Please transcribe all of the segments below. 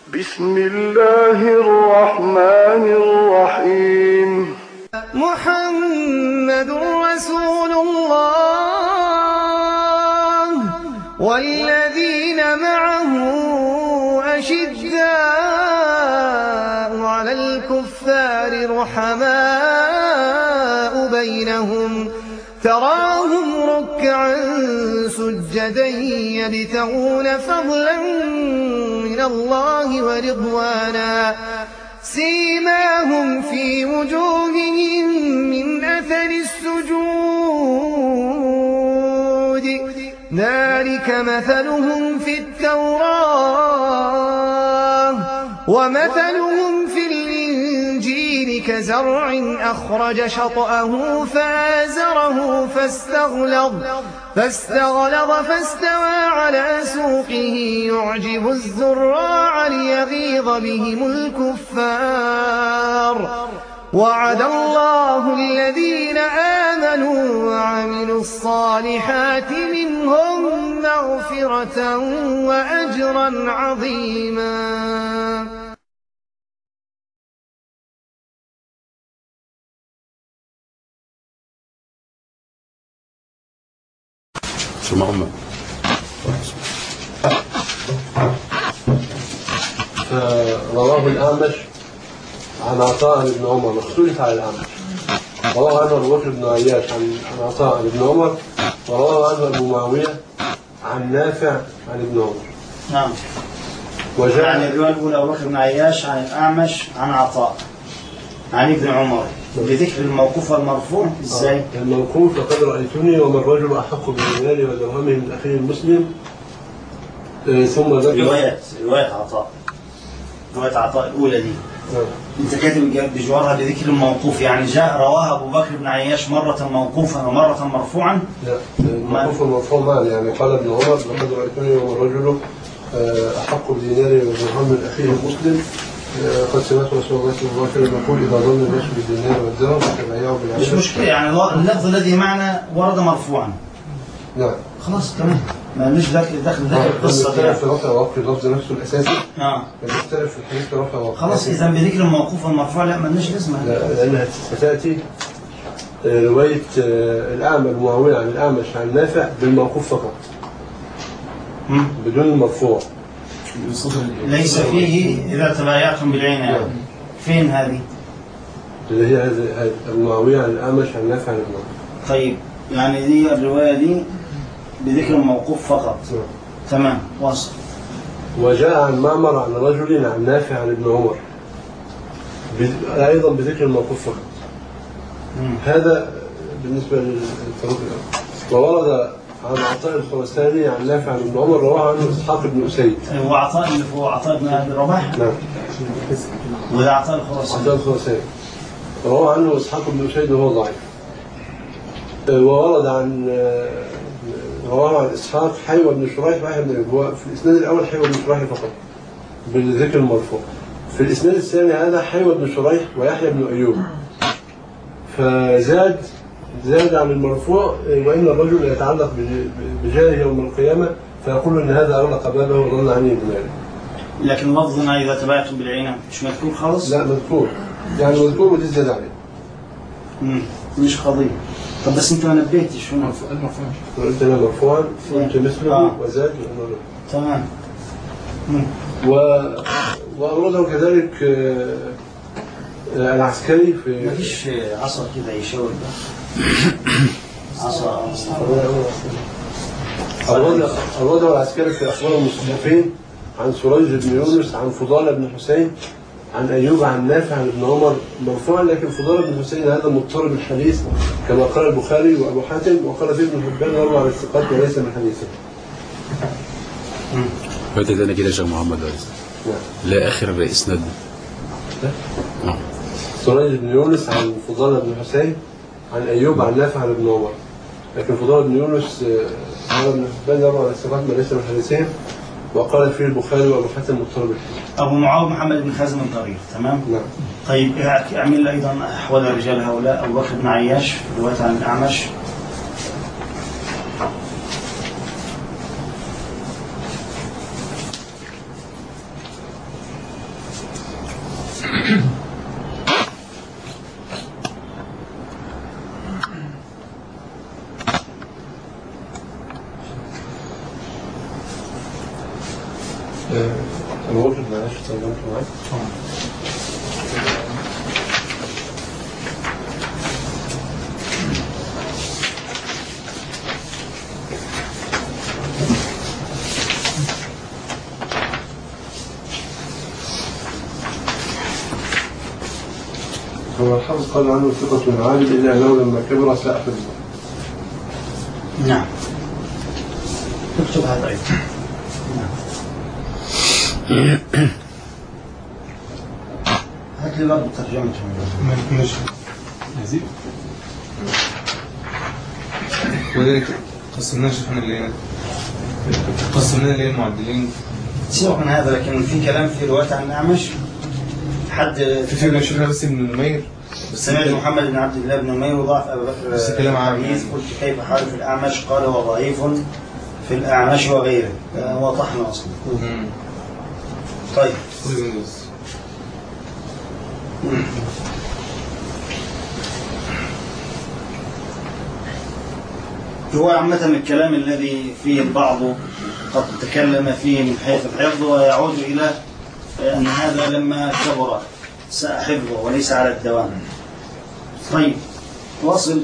بسم الله الرحمن الرحيم. محمد رسول الله والذين معه أشداء على الكفار رحماء بينهم تراهم ركعا سجدا يبتغون فضلا من الله ورضوانا سيماهم في وجوههم من أثر السجود ذلك مثلهم في التوراة ومثلهم في الإنجيل كزرع أخرج شطأه فآزره فاستغلظ فاستوى على سوقه يعجب الزراع ليغيظ بهم الكفار وعد الله الذين آمنوا وعملوا الصالحات منهم مغفرة وأجرا عظيما. محمد رواه الأعمش عن عطاء بن عمر، اختلف على الأعمش. رواه عنه أبو بكر بن عياش عن عطاء بن عمر، ورواه عنه أبو معاوية عن نافع عن ابن عمر. نعم. يعني الرواية الأولى أبو بكر بن عياش عن الأعمش عن عطاء عن ابن عمر بذكر الموقوف والمرفوع. ازاي؟ الموقوف لقد رأيتني وما الرجل أحق بالمال ودرهمه من أخيه المسلم. ثم ذكر رواية عطاء الأولى دي. أنت كاتب بجوارها بذكر الموقوف، يعني جاء رواها أبو بكر بن عياش مرة موقوفا ومرة مرفوعا. لا، الموقوف والمرفوع معا، يعني قال ابن عمر لقد رأيتني وما الرجل أحق بالدينار ودرهم من أخيه المسلم. قد سمعت رسول الله صلى الله عليه وسلم يقول إذا ظن الناس بالدينار والدرهم فبايعوا بالعشر. مش مشكلة، يعني اللفظ الذي معنا ورد مرفوعا. نعم. خلاص تمام. ما ليش دخل القصة دي. في رفع وقف اللفظ نفسه الأساسي. يختلف في الحديث في رفع وقف. خلاص إذا بذكر الموقوف والمرفوع لا ما ليش لازمة. لأنها ستأتي رواية الأعمى المعاوية عن الأعمش عن نافع بالموقوف فقط. بدون المرفوع. ليس فيه إذا تبايعتم بالعين يعني. فين هذه؟ اللي هي المعاوية عن الأعمش عن نافع عن ابن عمر. طيب يعني دي الرواية دي بذكر الموقوف فقط. تمام واصل. وجاء عن معمر عن رجل عن نافع عن ابن عمر أيضا بذكر الموقوف فقط. هذا بالنسبة للفروق الأول. وورد عن عطاء الخراساني عن نافع عن ابن عمر رواه عنه إسحاق بن أسيد. هو عطاء بن أبي رباح. نعم. وده عطاء الخراساني. رواه عنه إسحاق بن أسيد وهو ضعيف. وورد رواه عن إسحاق حيوى بن شريح ويحيى بن أيوب. هو في الإسناد الأول حيوى بن شريح فقط بالذكر المرفوع. في الإسناد الثاني هذا حيوى بن شريح ويحيى بن أيوب، فزاد عن المرفوع وإن الرجل يتعلق بجاهه يوم القيامة فيقول إن هذا أغلق بابه وضل عني دماغه. لكن لفظنا إذا تبايعتم بالعين مش مذكور خالص؟ لا مذكور، يعني مذكور ودي زاد عليه. مش قضية. طب بس أنت ما نبهتش هنا. قلت أنا مرفوعا قلت مثله وزاد. تمام. وأورده كذلك العسكري في. مفيش عصا كده يشاور ده. عصا. أورده العسكري في أخبار المصنفين عن سريج بن يونس عن فضالة بن حسين عن أيوب عن نافع عن ابن عمر مرفوعا، لكن فضالة بن حسين هذا مضطرب الحديث كما قال البخاري وأبو حاتم، وقال فيه ابن حبان يروى عن الثقات وليس من حديثه. فاتت أنا كده يا شيخ محمد لا آخر إسناد. سريج بن يونس عن فضالة بن حسين عن أيوب عن نافع عن ابن عمر، لكن فضالة بن يونس قال ابن حبان يروى عن الثقات وليس من حديثهم، وقال فيه البخاري وابو حاتم مضطرب. ابو معاويه محمد بن خازم الضرير. تمام. نعم. طيب اعمل ايضا احوال الرجال هؤلاء. ابو بكر بن عياش روايه عن الاعمش. الوقت معلش تسلمت معاك. هو الحافظ قال عنه ثقة عالي إلا أنه لما كبر ساء حفظه. نعم. اكتب هذا أيضا. هات لي برضه ترجمته. ماشي. عايزين. وذلك قسمناش احنا اللي هنا. قسمنا اللي المعدلين. سيبك من هذا، لكن في كلام في رواية عن الأعمش. حد في كلام شفنا بس ابن نمير. سمعت محمد بن عبد الله بن نمير وضعف أبو بكر. بس كلام عام. قلت كيف حال في الأعمش؟ قال هو ضعيف في الأعمش وغيره. هو طحن أصلا. طيب. هو عامة الكلام الذي فيه البعض قد تكلم فيه من حيث الحفظ، ويعود إلى أن هذا لما كبر ساء حفظه وليس على الدوام. طيب واصل.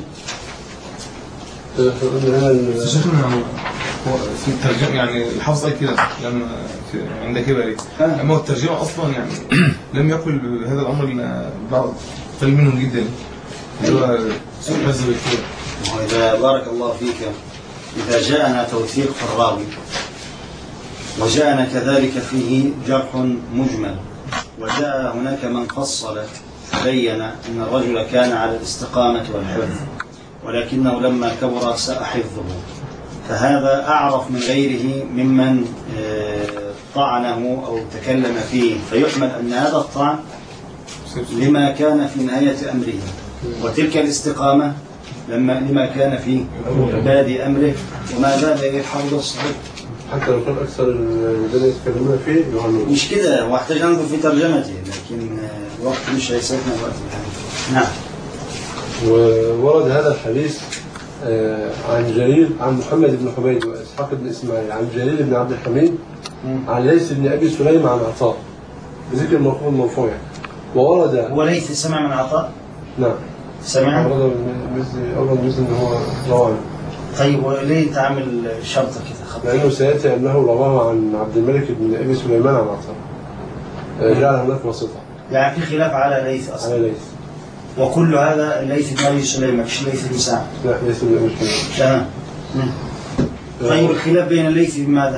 شيخنا هو في الترجمة يعني الحفظ كده لما عند كبري، أما الترجمة أصلا يعني لم يقل بهذا الأمر إلا بعض قليل منهم جدا اللي هو سوء حفظ بالكثير. وإذا بارك الله فيك، إذا جاءنا توثيق في الراوي وجاءنا كذلك فيه جرح مجمل، وجاء هناك من فصل بين أن الرجل كان على الاستقامة والحفظ ولكنه لما كبر ساء حفظه، فهذا أعرف من غيره ممن طعنه أو تكلم فيه، فيحمل أن هذا الطعن لما كان في نهاية أمره، وتلك الاستقامة لما كان في بادئ أمره، وما زال يلحظ الصحيح. حتى لو كان أكثر الذين يتكلمون فيه يعنون. مش كده، واحتاج ننظر في ترجمته، لكن الوقت مش هيسعفنا الوقت. نعم. وورد هذا الحديث عن جرير عن محمد بن حميد وإسحاق بن إسماعيل عن جرير بن عبد الحميد عن ليث بن أبي سليم عن عطاء بذكر المرفوع المرفوع. وورد هو ليث سمع من عطاء؟ نعم سمع. ورد أول جزء إن هو رواه. طيب وليه أنت عامل شرطة كده خط؟ لأنه سيأتي أنه رواه عن عبد الملك بن أبي سليمان عن عطاء. جعل هناك وسطة. يعني في خلاف على ليث أصلا. على ليث. وكل هذا ليث بن أبي سليم مش ليث بن سعد. لا ليث بن أبي سليم. تمام. طيب الخلاف بين الليث بماذا؟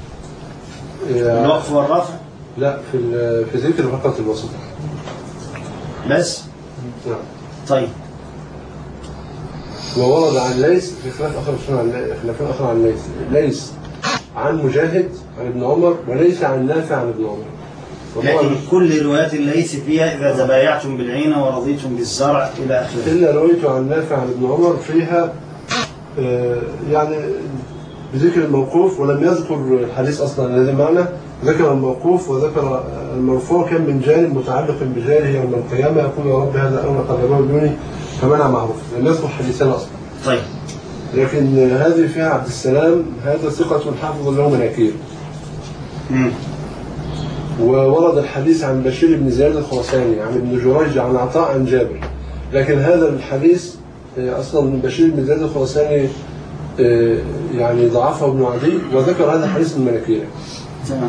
الوقف والرفع؟ لا في ذكر فقط الوسطة. بس؟ نعم. طيب. وورد عن ليث في خلاف آخر عن ليث. ليث عن مجاهد عن ابن عمر وليس عن نافع عن ابن عمر. لكن كل روايات الليث فيها إذا تبايعتم بالعينة ورضيتم بالزرع إلى آخره. إلا رويت عن نافع عن ابن عمر فيها يعني بذكر الموقوف، ولم يذكر الحديث أصلا الذي معنا، ذكر الموقوف وذكر المرفوع كان من جانب متعلق بجاره يوم القيامة يقول يا رب هذا أمر قدره دوني فمنع معروف، لم يذكر حديثان أصلا. طيب. لكن هذه فيها عبد السلام هذا ثقة حافظ له مناكير. وورد الحديث عن بشير بن زياد الخراساني عن ابن جريج عن عطاء عن جابر، لكن هذا الحديث أصلا بشير بن زياد الخراساني يعني ضعفه ابن عدي وذكر هذا الحديث من مناكيره. تمام.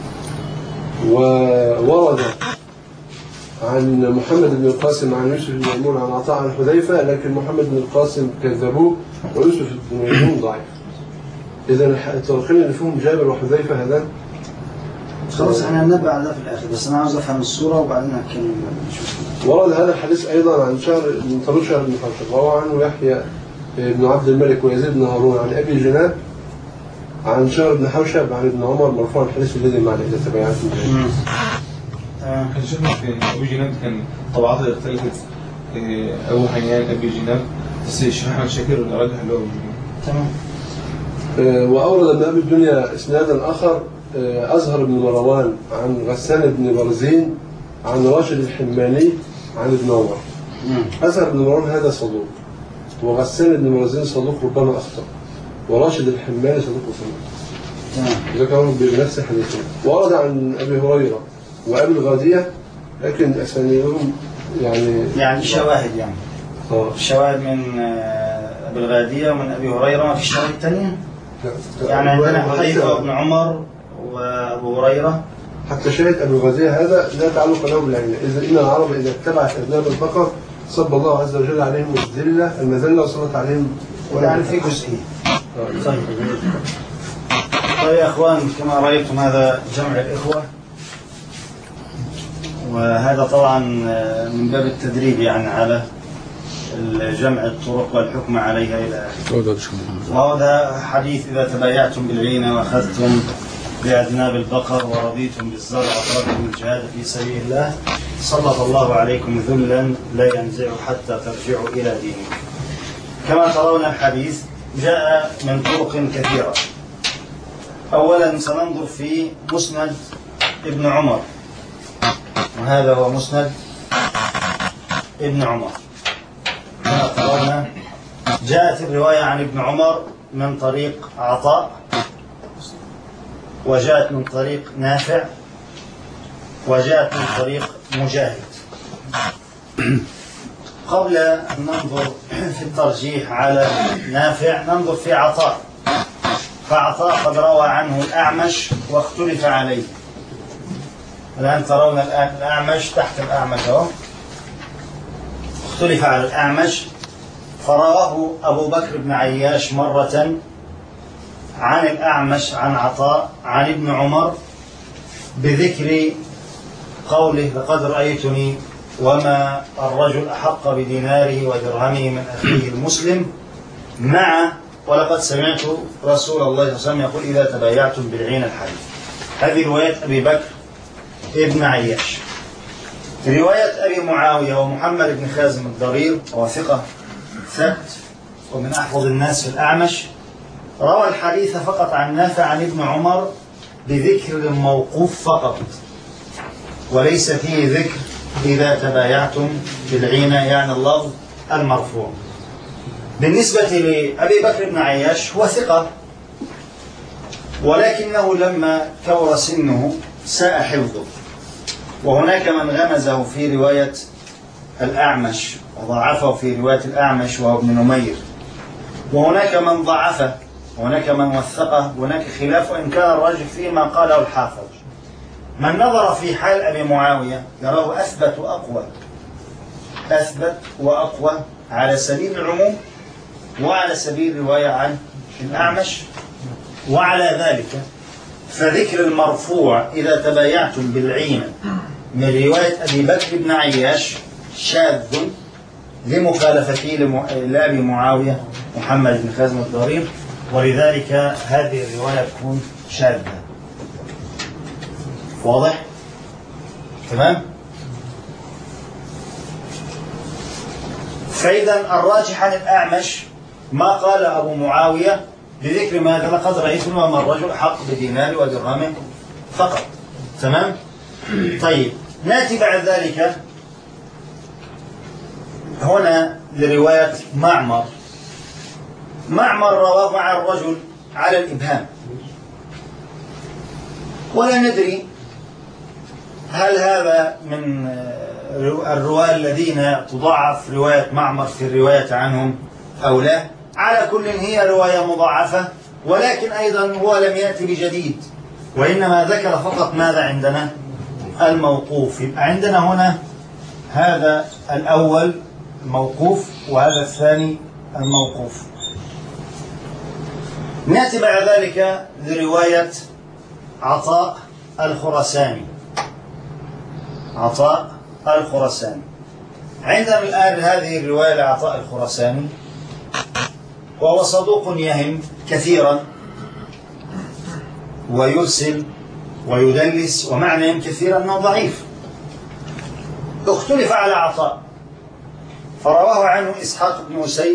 وورد عن محمد بن القاسم عن يوسف بن ميمون عن عطاء عن حذيفة، لكن محمد بن القاسم كذبوه ويوسف بن ميمون ضعيف. إذا الطريقين اللي فيهم جابر وحذيفة هذا خلاص احنا هننبه على ده في الآخر، بس أنا عاوز أفهم الصورة وبعدين هتكلم. ورد هذا الحديث أيضا عن من طريق شهر بن حوشب وهو عنه يحيى بن عبد الملك ويزيد بن هارون عن أبي جناب عن شهر بن حوشب عن ابن عمر مرفوع الحديث الذي معنا إذا تبعتم. كان شفنا في أبي جناب كان طبعاته اختلفت، أبو حيان أبي جناب بس الشيخ أحمد شاكر راجح اللي هو أبو جناب. تمام. وأورد ابن أبي الدنيا إسنادا آخر أزهر بن مروان عن غسان بن برزين عن راشد الحماني عن ابن عمر. أزهر بن مروان هذا صدوق، وغسان بن برزين صدوق ربما أخطأ، وراشد الحماني صدوق صدوق. ذكرهم بنفس الحديثين. ورد عن أبي هريرة وأبي الغادية لكن أسانيدهم يعني شواهد يعني. شواهد من أبي الغادية ومن أبي هريرة. ما في شواهد ثانية؟ يعني عندنا حذيفة وابن عمر وأبو هريرة. حتى شاهد أبي الغادية هذا لا تعلق له بالعلم. إذا إن العرب إذا اتبعت أذناب البقر صب الله عز وجل عليهم المذلة وصلت عليهم يعني في جزئية. طيب يا أخوان، كما رأيتم هذا جمع الإخوة، وهذا طبعا من باب التدريب يعني على جمع الطرق والحكم عليها إلى آخره. وهذا حديث إذا تبايعتم بالعينة وأخذتم بأذناب البقر ورضيتم بالزرع وتركتم الجهاد في سبيل الله سلط الله عليكم ذلا لا ينزع حتى ترجعوا إلى دينكم. كما ترون الحديث جاء من طرق كثيرة. أولا سننظر في مسند ابن عمر، وهذا هو مسند ابن عمر. كما ترون جاءت الرواية عن ابن عمر من طريق عطاء، وجاءت من طريق نافع، وجاءت من طريق مجاهد. قبل أن ننظر في الترجيح على نافع ننظر في عطاء. فعطاء قد روى عنه الأعمش واختلف عليه. الآن ترون الأعمش تحت الأعمش اهو، اختلف على الأعمش. فرواه أبو بكر بن عياش مرة عن الأعمش عن عطاء عن ابن عمر بذكر قوله: لقد رأيتني وما الرجل أحق بديناره ودرهمه من أخيه المسلم، مع ولقد سمعت رسول الله صلى الله عليه وسلم يقول: إذا تبايعتم بالعين الحديث. هذه رواية أبي بكر ابن عياش. رواية أبي معاوية ومحمد بن خازم الضرير وثقة ثبت ومن أحفظ الناس في الأعمش، روى الحديث فقط عن نافع عن ابن عمر بذكر الموقوف فقط، وليس فيه ذكر إذا تبايعتم بالعينة، يعني اللفظ المرفوع. بالنسبة لأبي بكر بن عياش هو ثقة، ولكنه لما كبر سنه ساء حفظه، وهناك من غمزه في رواية الأعمش وضعفه في رواية الأعمش وهو ابن نمير، وهناك من ضعفه، وهناك من وثقه، وهناك خلاف، وإن كان الراجح فيما قاله الحافظ. من نظر في حال أبي معاوية يراه أثبت وأقوى، أثبت وأقوى على سبيل العموم وعلى سبيل الرواية عن الأعمش. وعلى ذلك فذكر المرفوع إذا تبايعتم بالعينة من رواية أبي بكر بن عياش شاذ لمخالفته لأبي معاوية محمد بن خازم الضرير، ولذلك هذه الرواية تكون شاذة. واضح؟ تمام؟ فإذا الراجح عن الأعمش ما قال أبو معاوية بذكر ماذا؟ لقد رأيتم وما الرجل حق بدينار ودرهم فقط. تمام؟ طيب، نأتي بعد ذلك هنا لرواية معمر. معمر رواه عن الرجل على الإبهام، ولا ندري هل هذا من الرواة الذين تضعف رواية معمر في الرواية عنهم أو لا. على كل هي رواية مضاعفة، ولكن أيضا هو لم يأتي بجديد، وإنما ذكر فقط ماذا عندنا؟ الموقوف. يبقى عندنا هنا هذا الأول الموقوف وهذا الثاني الموقوف. نأتي بعد ذلك لرواية عطاء الخرساني. عطاء الخرساني عندنا الآن هذه الرواية لعطاء الخرساني، وهو صدوق يهم كثيرا ويرسل ويدلس، ومعنى يهم كثيرا أنه ضعيف. اختلف على عطاء فرواه عنه إسحاق بن أسيد،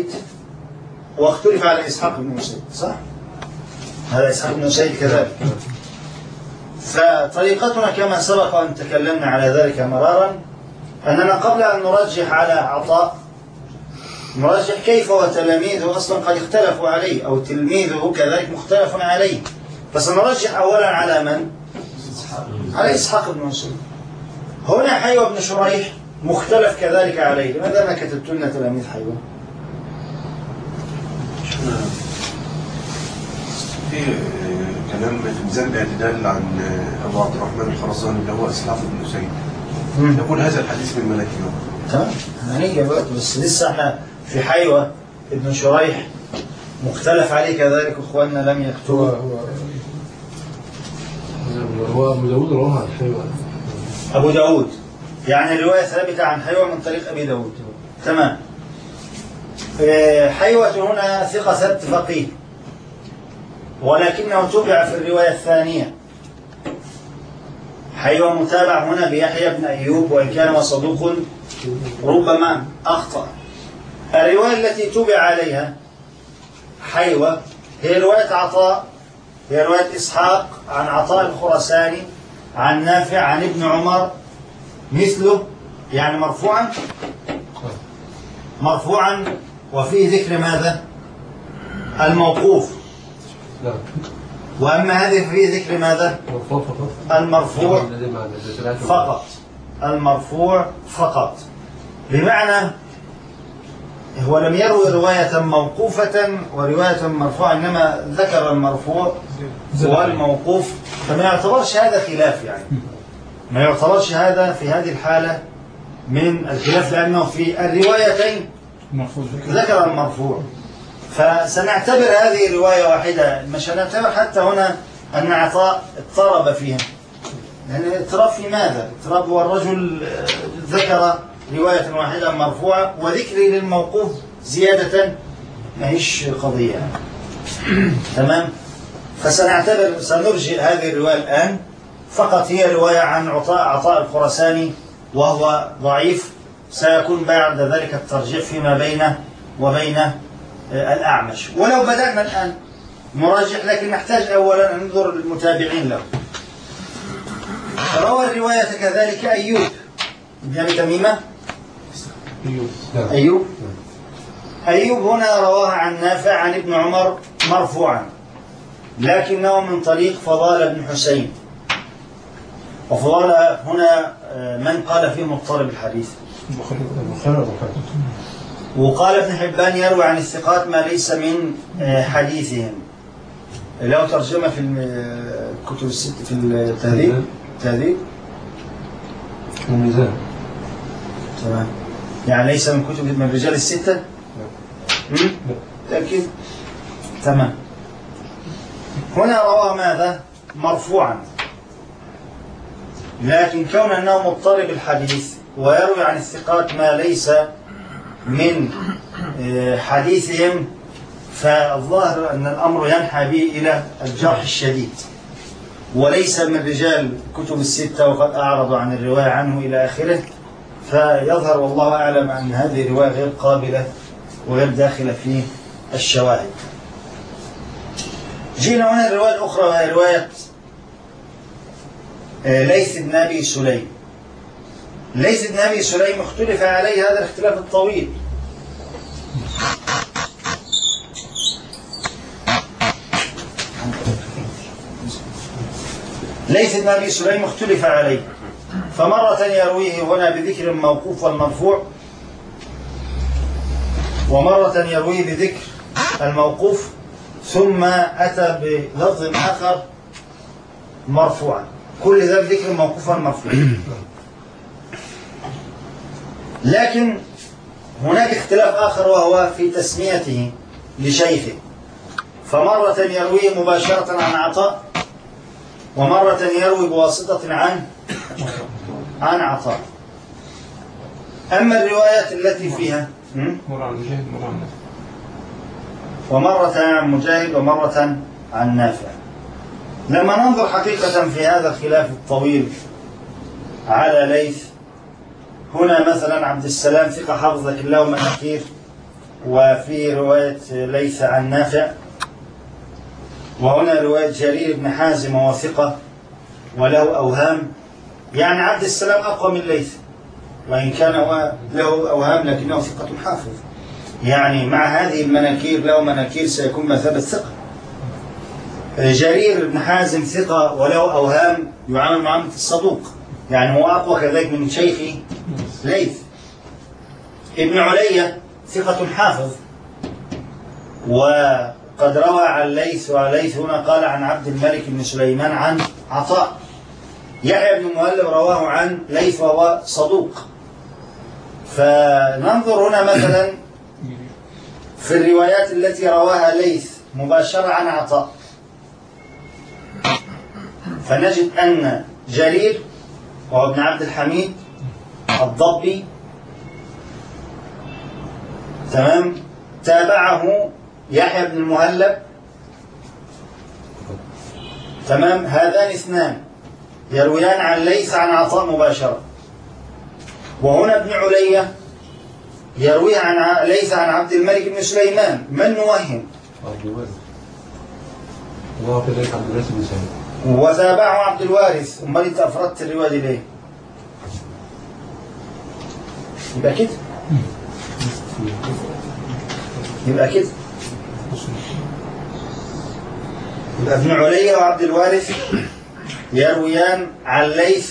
واختلف على إسحاق بن أسيد، صح؟ هذا إسحاق بن أسيد كذلك. فطريقتنا كما سبق أن تكلمنا على ذلك مرارا أننا قبل أن نرجح على عطاء نرجح كيف وتلاميذه أصلا قد اختلفوا عليه، أو تلميذه كذلك مختلف عليه، فسنرجح أولا على من؟ على إسحاق بن منصور. هنا حيوة بن شريح مختلف كذلك عليه. لماذا ما كتبت لنا تلاميذ حيوة؟ في كلام في ميزان الاعتدال عن أبو عبد الرحمن الخراساني اللي هو إسحاق بن حسين، يقول هذا الحديث من ملكه. تمام، هنيجي بقى، بس لسه احنا في حيوة ابن شريح مختلف عليه كذلك، اخواننا لم يكتبوا. هو أبو داود رواه عن حيوة. أبو داود يعني الرواية ثابتة عن حيوة من طريق أبي داود. تمام. حيوة هنا ثقة ثبت فقيه، ولكنه تبع في الرواية الثانية. حيوة متابع هنا بيحيى بن أيوب، وإن كان صدوق ربما أخطأ. الرواية التي تبع عليها حيوة هي رواية عطاء، هي رواية إسحاق عن عطاء الخراساني عن نافع عن ابن عمر مثله، يعني مرفوعا وفيه ذكر ماذا؟ الموقوف. وأما هذه فيه ذكر ماذا؟ المرفوع فقط. المرفوع فقط، بمعنى هو لم يروي رواية موقوفة ورواية مرفوعة، إنما ذكر المرفوع والموقوف. فما يعتبرش هذا خلاف، يعني ما يعتبرش هذا في هذه الحالة من الخلاف، لأنه في الروايتين ذكر المرفوع. فسنعتبر هذه رواية واحدة، مش هنعتبر حتى هنا أن عطاء اضطرب فيها. يعني اضطراب في ماذا؟ اضطراب هو الرجل ذكر رواية واحدة مرفوعة وذكري للموقوف زيادة، ما هيش قضية يعني. تمام؟ فسنعتبر سنرجئ هذه الرواية الآن، فقط هي رواية عن عطاء الخراساني وهو ضعيف. سيكون بعد ذلك الترجيح فيما بينه وبين الأعمش. ولو بدأنا الآن نراجع، لكن نحتاج أولا أن ننظر للمتابعين له. روى الرواية كذلك أيوب بن أبي تميمة. أيوب هنا رواها عن نافع عن ابن عمر مرفوعا، لكنه من طريق فضال بن حسين. وفضال هنا من قال فيه مضطرب الحديث؟ وقال ابن حبان يروي عن الثقات ما ليس من حديثهم. له ترجمة في الكتب الست في التهذيب الميزان. تمام، يعني ليس من كتب من الرجال الستة. تأكيد. تمام. هنا روى ماذا؟ مرفوعا، لكن كون أنه مضطرب الحديث ويروي عن الثقات ما ليس من حديثهم، فالظاهر أن الأمر ينحى به إلى الجرح الشديد، وليس من رجال كتب الستة وقد أعرضوا عن الرواية عنه إلى آخره. فيظهر والله أعلم أن هذه الرواية غير قابلة وغير داخلة في الشواهد. جينا هنا الرواية الأخرى، وهي رواية ليث بن أبي سليم. ليث بن أبي سليم اختلف عليه هذا الاختلاف الطويل. ليث بن أبي سليم اختلف عليه، فمرة يرويه هنا بذكر الموقوف والمرفوع، ومرة يرويه بذكر الموقوف ثم أتى بلفظ آخر مرفوعا، كل ذا بذكر الموقوف والمرفوع. لكن هناك اختلاف آخر، وهو في تسميته لشيخه، فمرة يرويه مباشرة عن عطاء، ومرة يروي بواسطة عن عطاء. أما الروايات التي فيها ومرة عن مجاهد ومرة عن نافع. لما ننظر حقيقة في هذا الخلاف الطويل على ليث، هنا مثلا عبد السلام ثقة حافظ لكن له مناكير، وفي رواية ليث عن نافع. وهنا رواية جرير بن حازم وثقة وله أوهام، يعني عبد السلام أقوى من ليث وإن كان له أوهام لكنه ثقة حافظ، يعني مع هذه المناكير له مناكير سيكون مثابة ثقة. جرير بن حازم ثقة وله أوهام يعامل معاملة الصدوق، يعني هو أقوى كذلك من شيخي ليث. ابن علية ثقة حافظ وقد روى عن ليث، وليث هنا قال عن عبد الملك بن سليمان عن عطاء. يحيى بن مهلب رواه عن ليث وهو صدوق. فننظر هنا مثلا في الروايات التي رواها ليث مباشرة عن عطاء، فنجد أن جرير وهو ابن عبد الحميد الضبي تمام تابعه يحيى بن المهلب تمام، هذان اثنان يرويان عن ليث عن عطاء مباشرة. وهنا ابن علية يروي عن ليث عن عبد الملك بن سليمان، من نوهم؟ وتابعه عبد الوارث. امال انت افردت الرواية دي ليه؟ يبقى كده يبقى ابن علية وعبد الوارث يرويان عن ليث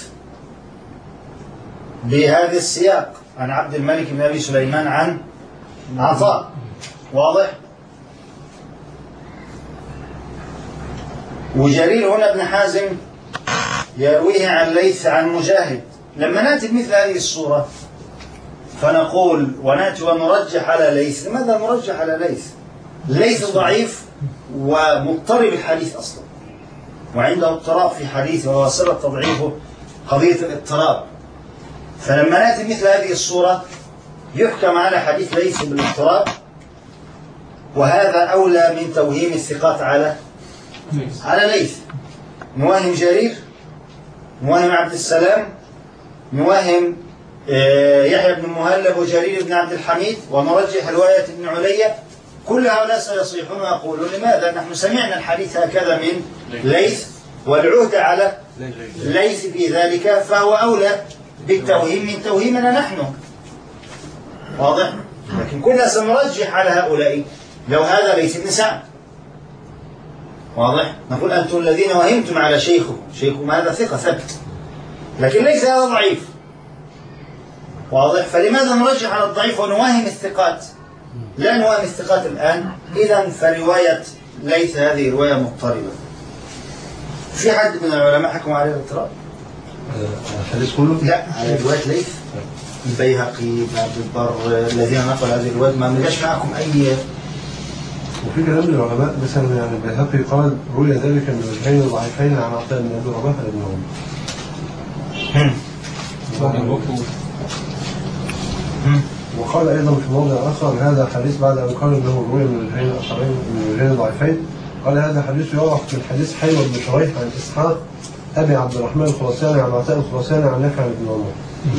بهذا السياق عن عبد الملك بن أبي سليمان عن عطاء. واضح؟ وجرير هنا ابن حازم يرويه عن ليث عن مجاهد. لما نأتي بمثل هذه الصورة فنقول ونأتي ونرجح على ليث. لماذا نرجح على ليث؟ ليث ضعيف ومضطرب الحديث أصلا، وعنده اضطراب في حديثه ووسيلة تضعيفه قضية الاضطراب. فلما نأتي مثل هذه الصورة يحكم على حديث ليث بالاضطراب، وهذا أولى من توهيم الثقات على ليث. نوهم جرير، نوهم عبد السلام، نوهم يحيى بن مهلب وجرير بن عبد الحميد، ونرجح رواية ابن علية. كل هؤلاء سيصيحون ويقولون لماذا نحن سمعنا الحديث هكذا من ليث والعهد على ليث في ذلك، فهو أولى بالتوهيم من توهيمنا نحن. واضح؟ لكن كنا سنرجح على هؤلاء لو هذا ليث بن سعد. واضح؟ نقول أنتم الذين وهمتم على شيخكم هذا ثقة ثبت، لكن ليس هذا ضعيف. واضح؟ فلماذا نرجح على الضعيف ونواهم الثقات؟ لا نواهم الثقات الآن. إذن فرواية ليث هذه رواية مضطربة. في حد من العلماء حكم عليه الاضطراب؟ الحديث كله؟ لا، على رواية ليث. البيهقي بن عبد البر الذين نقلوا هذه الرواية ما نلقاش معكم أي. وفي كلام العلماء مثلا يعني البيهقي قال روي ذلك من وجهين ضعيفين عن عطاء بن ابي رباح بن عمر. وقال ايضا في موضع اخر هذا حديث بعد ان قال انه روي من وجهين اخرين من وجهين ضعيفين، قال هذا حديث يوضح من حديث حيوة بن شريح عن اسحاق ابي عبد الرحمن الخراساني عن عطاء الخراساني عن نافع بن عمر.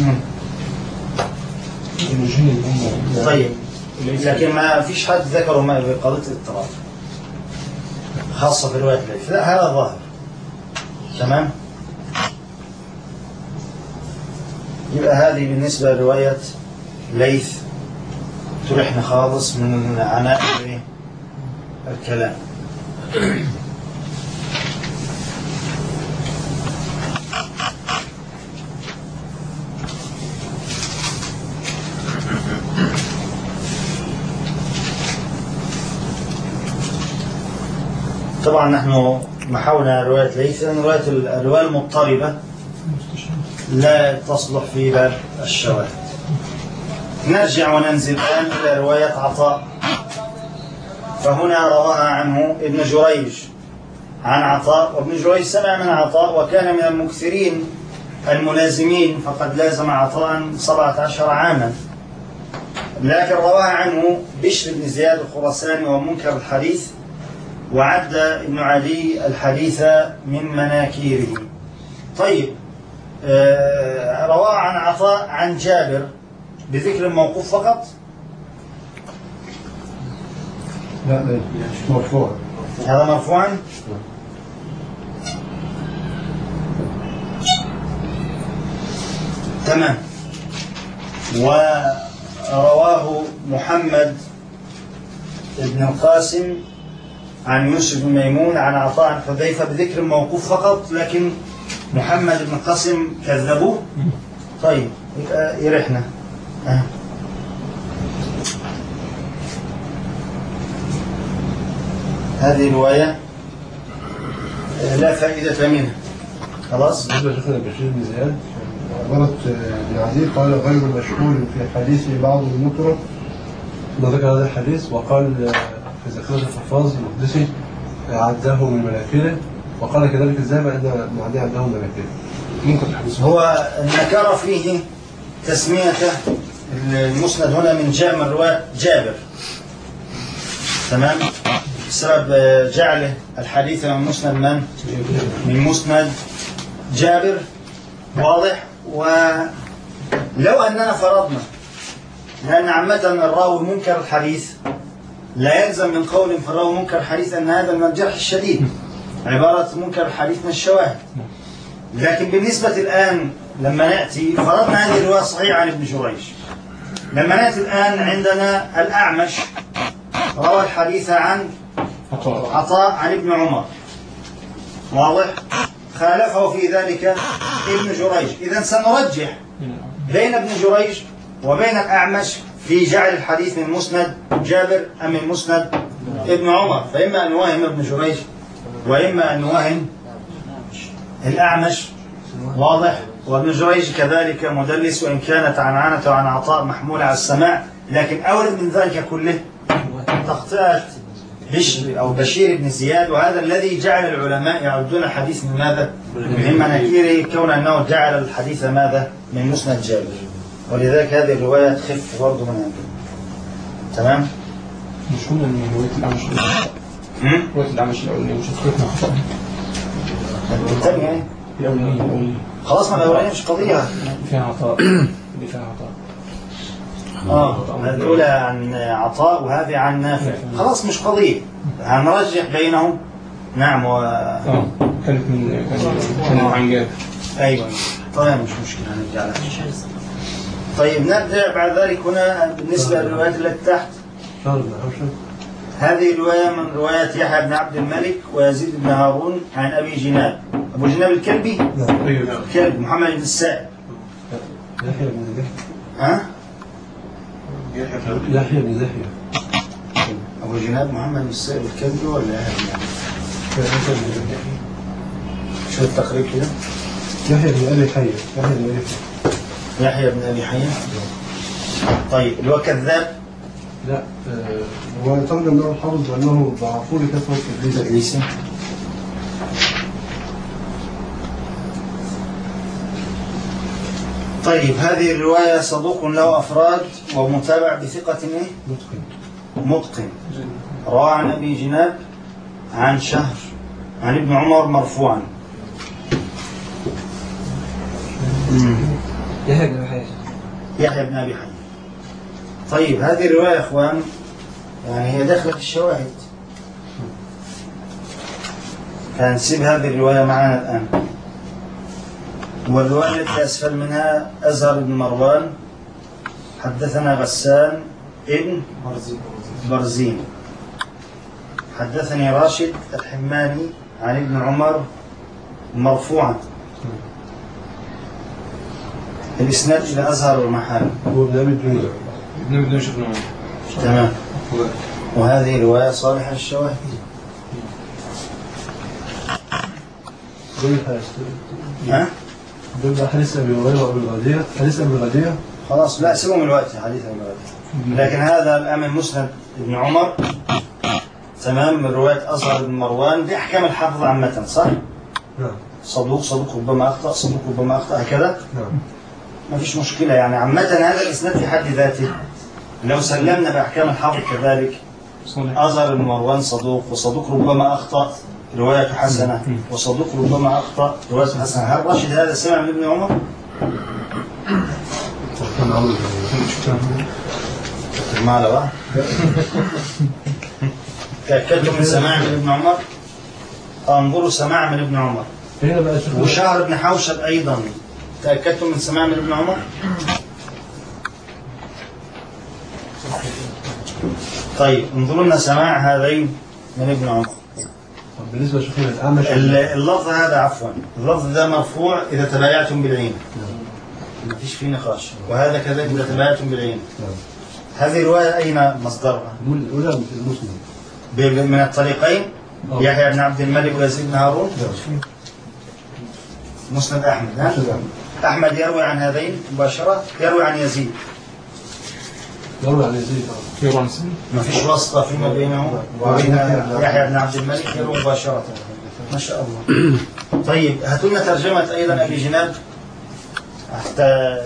طيب، لكن ما فيش حد ذكره ما بقضية الاضطراب خاصة في رواية ليث. لا، هذا ظاهر. تمام. يبقى هذه بالنسبة لرواية ليث تريحنا خالص من عناء الكلام. طبعا نحن محاولنا رواية ليث لأن الرواية المضطربة لا تصلح في باب الشواهد. نرجع وننزل الآن إلى رواية عطاء. فهنا رواها عنه ابن جريج عن عطاء، وابن جريج سمع من عطاء وكان من المكثرين الملازمين، فقد لازم عطاء 17 عاما. لكن رواها عنه بشر بن زياد الخراساني ومنكر الحديث، وعد ابن علي الحديث من مناكيره. طيب، رواه عن عطاء عن جابر بذكر الموقوف فقط؟ لا مش مرفوع. هذا مرفوعا؟ تمام. ورواه محمد بن القاسم عن يوسف بن ميمون عن عطاء عن حذيفة بذكر موقوف فقط، لكن محمد بن القاسم كذبوه. طيب يرحنا. هذه رواية لا فائدة منها. خلاص. بالنسبة لشيخنا بشير بن زياد عبارة ابن عدي قال غير مشهور في حديثه بعض المطرة ما ذكر هذا الحديث، وقال في ذاكرة الحفاظ المقدسي عده من مناكيره، وقال كذلك الذهبي أن ابن عدي عده من مناكيره. ممكن الحديث هو نكر فيه تسمية المسند هنا من رواية جابر، تمام، بسبب جعله الحديث من مسند من مسند جابر. واضح. ولو أننا فرضنا، لأن عامة الراوي منكر الحديث لا يلزم من قول في الراوي منكر الحديث أن هذا من الجرح الشديد، عبارة منكر الحديث من الشواهد. لكن بالنسبة الآن لما نأتي فرضنا هذه الرواية صحيحة عن ابن جريج، لما نأتي الآن عندنا الأعمش روى الحديث عن عطاء عن ابن عمر، واضح، خالفه في ذلك ابن جريج. إذن سنرجح بين ابن جريج وبين الأعمش في جعل الحديث من مسند جابر أم من مسند ابن عمر، فإما أن نوهم ابن جريج وإما أن نوهم الأعمش. واضح. وابن جريج كذلك مدلس، وإن كانت عنعنته عن عطاء محمولة على السماع، لكن أورد من ذلك كله تخطئة بشر أو بشير بن زياد، وهذا الذي جعل العلماء يعدون الحديث من ماذا؟ من مناكيره، كون أنه جعل الحديث ماذا؟ من مسند جابر. ولذلك هذه الرواية تخف برضه من عنده. تمام؟ مش هنا من رواية الأعمش رواية الأعمش الأولية مش هتخفنا خطأ الثانية يعني الأولية خلاص، ما الأولية مش قضية فيها عطاء اللي فيها عطاء الأولى عن عطاء وهذه عن نافع، خلاص مش قضية، هنرجح بينهم. نعم. كانت عن جابر. أيوة طيب مش مشكلة هنرجع لها. طيب نرجع بعد ذلك هنا بالنسبة للروايات التي تحت. هذه الرواية من روايات يحيى بن عبد الملك ويزيد بن هارون عن أبي جناب. أبو جناب الكلبي؟ الكلب محمد بن السائب. يحيى بن زياد. ها؟ يحيى بن زياد. أبو جناب محمد بن السائب الكلبي ولا يحيى؟ شو التقريب كده؟ يحيى بن أبي حية. يحيى بن أبي حية. طيب اللي هو كذاب؟ لا، هو يترجم له الحافظ بأنه ضعفوه لكثرة تدليسه. طيب هذه الرواية صدوق له أفراد ومتابع بثقة متقن. روى عن أبي جناب عن شهر عن ابن عمر مرفوعا. يحيى بن أبي حية. طيب هذه الرواية يا إخوان يعني هي داخلة في الشواهد، فنسيب هذه الرواية معنا الآن. والرواية التي أسفل منها أزهر بن مروان حدثنا غسان ابن برزين حدثني راشد الحماني عن ابن عمر مرفوعا. الإسناد إلى أزهر ومحال. هو ابن أبي الدنيا. ابن بدون شفنا. تمام. وهذه رواية صالحة للشواهد. ها؟ دول حديث أبي هريرة وأبي الغدية. حديث أبي الغدية خلاص لا سيبهم الوقت حديث أبي الغدية، لكن هذا الآن من مسند ابن عمر. تمام. من رواية أزهر بن مروان بأحكام الحافظ عامة، صح؟ نعم. صدوق ربما أخطأ، صدوق ربما أخطأ، هكذا. نعم. ما فيش مشكلة يعني. عامة هذا الإسناد في حد ذاته لو سلمنا بأحكام الحافظ كذلك، أزهر بن مروان صدوق، وصدوق ربما أخطأ رواية حسنة، وصدوق ربما أخطأ رواية حسنة. هل راشد هذا سمع من ابن عمر؟ ما له بقى تأكدتم من سماع من ابن عمر؟ انظروا سماع من ابن عمر. وشهر بن حوشب أيضا تأكدتم من سماع من ابن عمر؟ طيب انظروا لنا سماع هذين من ابن عمر. بالنسبة لشيخنا الأعمش اللفظ هذا عفوا اللفظ ده مرفوع إذا تبايعتم بالعين، ما فيش فيه نقاش، وهذا كذلك إذا تبايعتم بالعين. هذه الرواية أين مصدرها؟ الأولى في المسلم من الطريقين، يحيى بن عبد الملك ويزيد بن هارون. مسند أحمد. أحمد يروي عن هذين مباشرة، يروي عن يزيد. يروي عن يزيد. يروي عن سن. ما فيش واسطة فيما بينه وبين يحيى بن عبد الملك، يروي مباشرة. ما شاء الله. طيب هاتوا لنا ترجمة أيضا أبي جناب حتى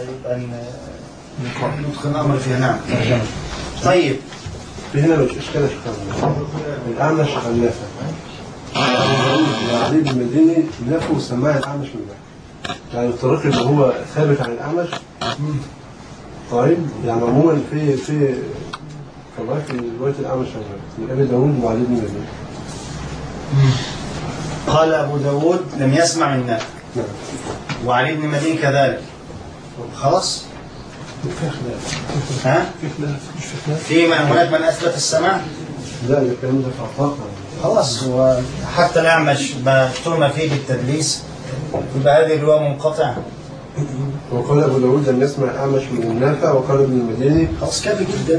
ندخل الأمر فيها. نعم ترجمة. طيب في هنا مش إشكال شيخنا الأعمش عن نافع. علي بن المديني نفوا سماع الأعمش من ده. يعني الطريق اللي هو ثابت عن الأعمش. طيب يعني عموما في كمان في رواية الأعمش من أبي داود وعلي بن المديني. قال أبو داود لم يسمع من نافع. نعم. وعلي بن المديني كذلك. خلاص؟ في خلاف. ها؟ في خلاف. مش في خلاف. في هناك من أثبت السماع؟ لا الكلام ده في أعطاق. خلاص وحتى الأعمش ما تهم فيه بالتدليس يبقى هذه الرواية منقطعة. وقال أبو داود لم يسمع الأعمش من النافع وقال ابن المديني. خلاص كافي جدا.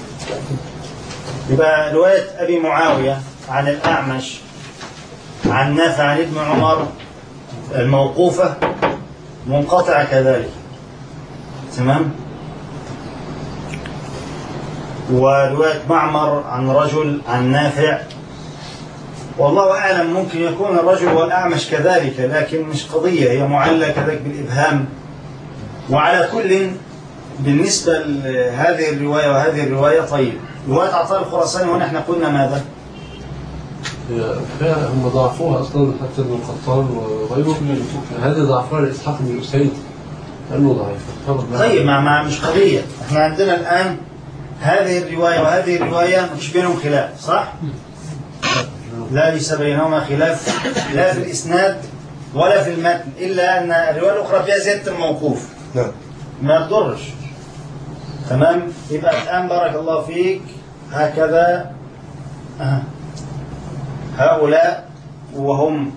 يبقى رواية أبي معاوية عن الأعمش عن نافع عن ابن عمر الموقوفة منقطعة كذلك. تمام. ورواية معمر عن رجل عن نافع والله أعلم ممكن يكون الرجل والأعمش كذلك، لكن مش قضية، هي معلة كذلك بالإبهام. وعلى كل بالنسبة لهذه الرواية وهذه الرواية. طيب رواية عطاء الخراساني ونحن قلنا ماذا؟ هم ضعفوها أصلا حتى ابن القطان وغيره. هذه ضعفوها لإسحاق بن أسيد لأنه ضعيف. طيب مش قضية. احنا عندنا الآن هذه الرواية وهذه الرواية مش بينهم خلاف صح؟ لا ليس بينهما خلاف لا في الإسناد ولا في المتن، إلا أن الرواية الأخرى فيها زيادة الموقوف. نعم. ما تضرش. تمام. يبقى الآن بارك الله فيك هكذا هؤلاء وهم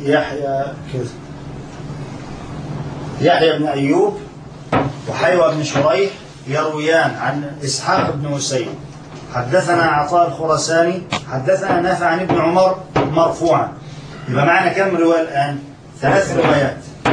يحيى بن أيوب وحيوى بن شريح يرويان عن إسحاق بن حسين حدثنا عطاء الخراساني حدثنا نافع عن ابن عمر مرفوعا. يبقى معنا كم رواية الآن؟ 3 روايات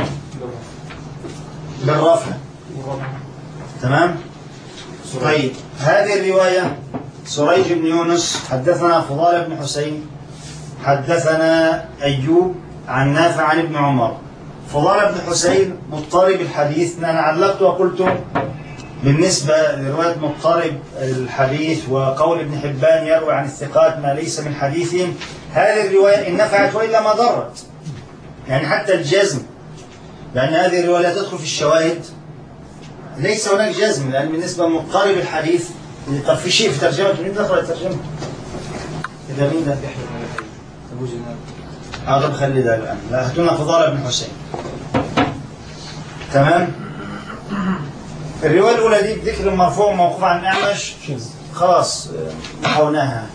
بالرفع. تمام. طيب هذه الرواية سريج بن يونس حدثنا فضال بن حسين حدثنا أيوب عن نافع عن ابن عمر. فضال بن حسين مضطرب الحديث. أنا علقت وقلت بالنسبة لرواية مضطرب الحديث وقول ابن حبان يروي عن الثقات ما ليس من حديثهم، هذه الرواية إن نفعت وإلا ما ضرت، يعني حتى الجزم، لأن هذه الرواية لا تدخل في الشواهد ليس هناك جزم، لأن بالنسبة لمضطرب الحديث طب في شيء في ترجمة مين دخل الترجمة؟ إذا مين ده؟ أبو جناب. هذا بخلي ده الآن. لا هاتونا فضال بن حسين. تمام. الرواية الأولى دي بذكر المرفوع موقوف عن الأعمش خلاص محوناها.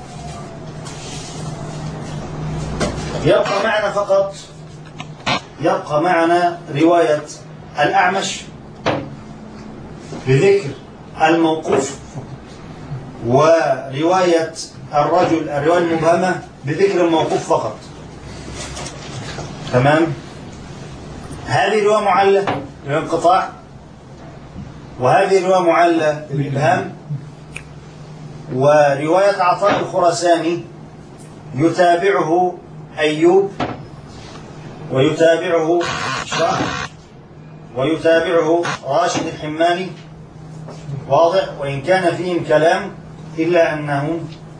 يبقى معنا رواية الأعمش بذكر الموقوف ورواية الرجل الرواية المبهمة بذكر الموقوف فقط. تمام. هذه رواية معلة بالانقطاع وهذه رواية معلة بالإبهام. ورواية عطاء الخراساني يتابعه أيوب ويتابعه شاه ويتابعه راشد الحماني. واضح. وإن كان فيهم كلام إلا أنه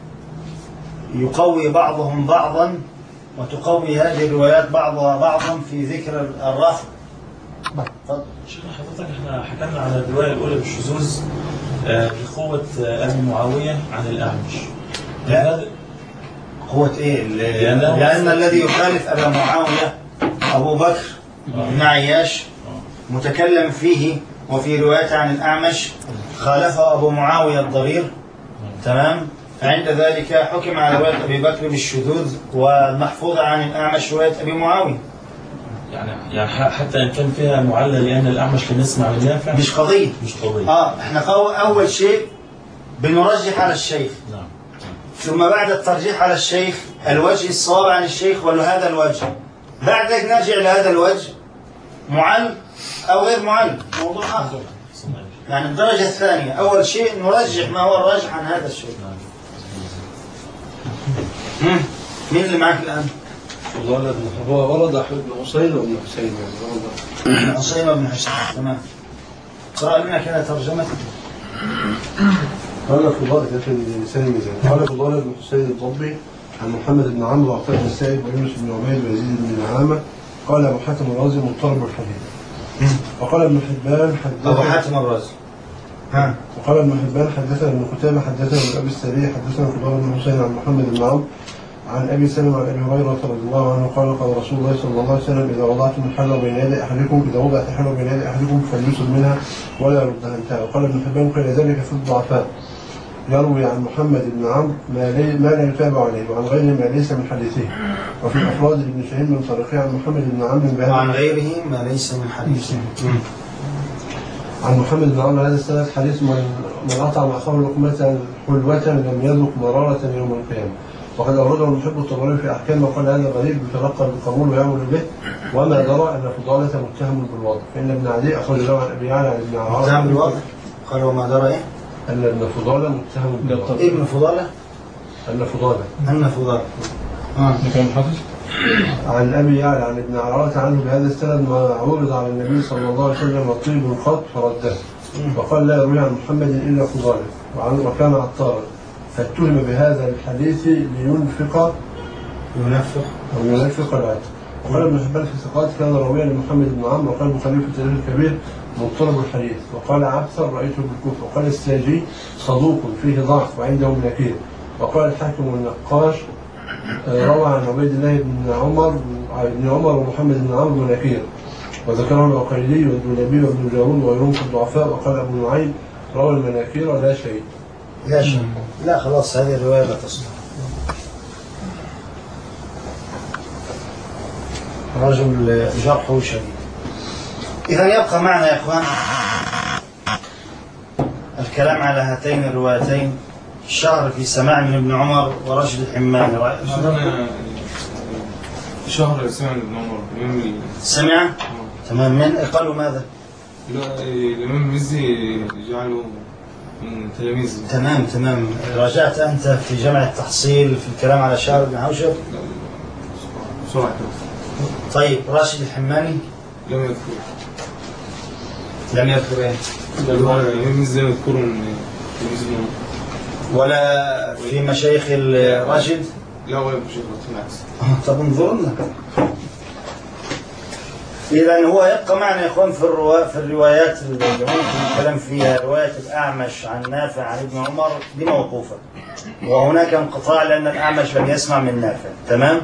يقوي بعضهم بعضا وتقوي هذه الروايات بعضها بعضا في ذكر الرفع. شيخ حضرتك احنا حكمنا على الرواية الأولى بالشذوذ لقوة أبي معاوية عن الأعمش. لا قوة إيه؟ لأن الذي يخالف أبا معاوية أبو بكر بن عياش متكلم فيه وفي رواية عن الأعمش خالفه أبو معاوية الضرير، تمام؟ فعند ذلك حكم على رواية أبي بكر بالشذوذ، والمحفوظة عن الأعمش رواية أبي معاوية. يعني حتى إن كان فيها معلل لأن الأعمش لم يسمع من نافع مش قضية. احنا أول شيء بنرجح على الشيخ، نعم. ثم بعد الترجيح على الشيخ الوجه الصواب عن الشيخ ولا هذا الوجه، بعد ذلك نرجع لهذا الوجه معل أو غير معل، موضوع آخر. يعني الدرجة الثانية أول شيء نرجح ما هو الراجح عن هذا الشيء. مين اللي معك الآن؟ هو ولد ابن حسين وابن حسين ابن حسين وابن حسين، تمام. قرأ لنا كده ترجمة. قال فضالة في لسان الميزان. قال فضالة بن حسين الضبي عن محمد بن عمرو وعطاء بن السائب ويونس بن عبيد ويزيد بن نعامة قال أبو حاتم الرازي مضطرب الحديث. وقال ابن حبان أبو حاتم الرازي. وقال ابن حبان حدثنا ابن قتيبة حدثنا ابن أبي السري حدثنا فضالة بن حسين عن محمد بن عمرو عن أبي سلمة عن أبي هريرة رضي الله عنه قال قال رسول الله صلى الله عليه وسلم إذا وضعتم الحلة بين يدي أحدكم إذا وضعت الحلة بين يدي أحدكم فليسد منها ولا يردها انتهى. وقال ابن حبان قيل ذلك في الضعفاء يروي عن محمد بن عمرو ما لا يتابع عليه وعن غيره ما ليس من حديثه. وفي الأفراد ابن شهيد من طريقه عن محمد بن عمرو وعن غيره ما ليس من حديثه. عن محمد بن عمرو هذا السند حديث من أطعم أخاه لقمة حلوة لم يذق مرارة يوم القيامة. وقد أورده المحب الطبراني في أحكام وقال هذا غريب يتلقى بالقبول ويعمل به وما درى أن فضالة متهم بالوضع فإن ابن عدي أخرج له عن أبي يعلى عن ابن عمرو متهم بالوضع. قال وما درى إيه؟ أن ابن فضالة متهم بالوضع. ابن فضالة؟ أن فضالة. كان حافظ عن أبي يعلى عن ابن عمرو عنه بهذا السند ما عرض على النبي صلى الله عليه وسلم طيب الخط فرده وقال لا يروي عن محمد إلا فضالة وكان عطارا فاتهم بهذا الحديث لينفق العتق. وقال ابن حبان في ثقات كان راويا لمحمد بن عمرو وقال البخاري في التاريخ الكبير مضطرب الحديث. وقال عبثر رأيته بالكوفة. وقال الساجي صدوق فيه ضعف وعنده نكير. وقال الحاكم النقاش روى عن عبيد الله بن عمر ومحمد بن عمرو مناكير. وذكره العقيلي والدولابي وابن جارود وغيرهم في الضعفاء. وقال ابو نعيم روى المناكير لا شيء. لا خلاص هذه الرواية لا تصلح. رجل جرحه شديد. إذا يبقى معنا يا إخوان الكلام على هاتين الروايتين الشهر في سماع من ابن عمر ورشد الحماني. شهر سمع من ابن عمر سمع؟ تمام. من قالوا ماذا؟ الإمام المزي جعله من تلاميذ. تمام. رجعت أنت في جمع التحصيل في الكلام على شهر بن عوشب؟ بسرعة. طيب راشد الحماني؟ لم يذكر ايه؟ الإمام المزي لم يذكره من تلاميذ ابن عمر. ولا في مشايخ الراشد؟ لا ولا مشايخ بالعكس. طب انظر لنا. إذا هو يبقى معنا يا إخوان في الروايات اللي ممكن الكلام فيها رواية الأعمش عن نافع عن ابن عمر دي موقوفة وهناك انقطاع لأن الأعمش لم يسمع من نافع، تمام؟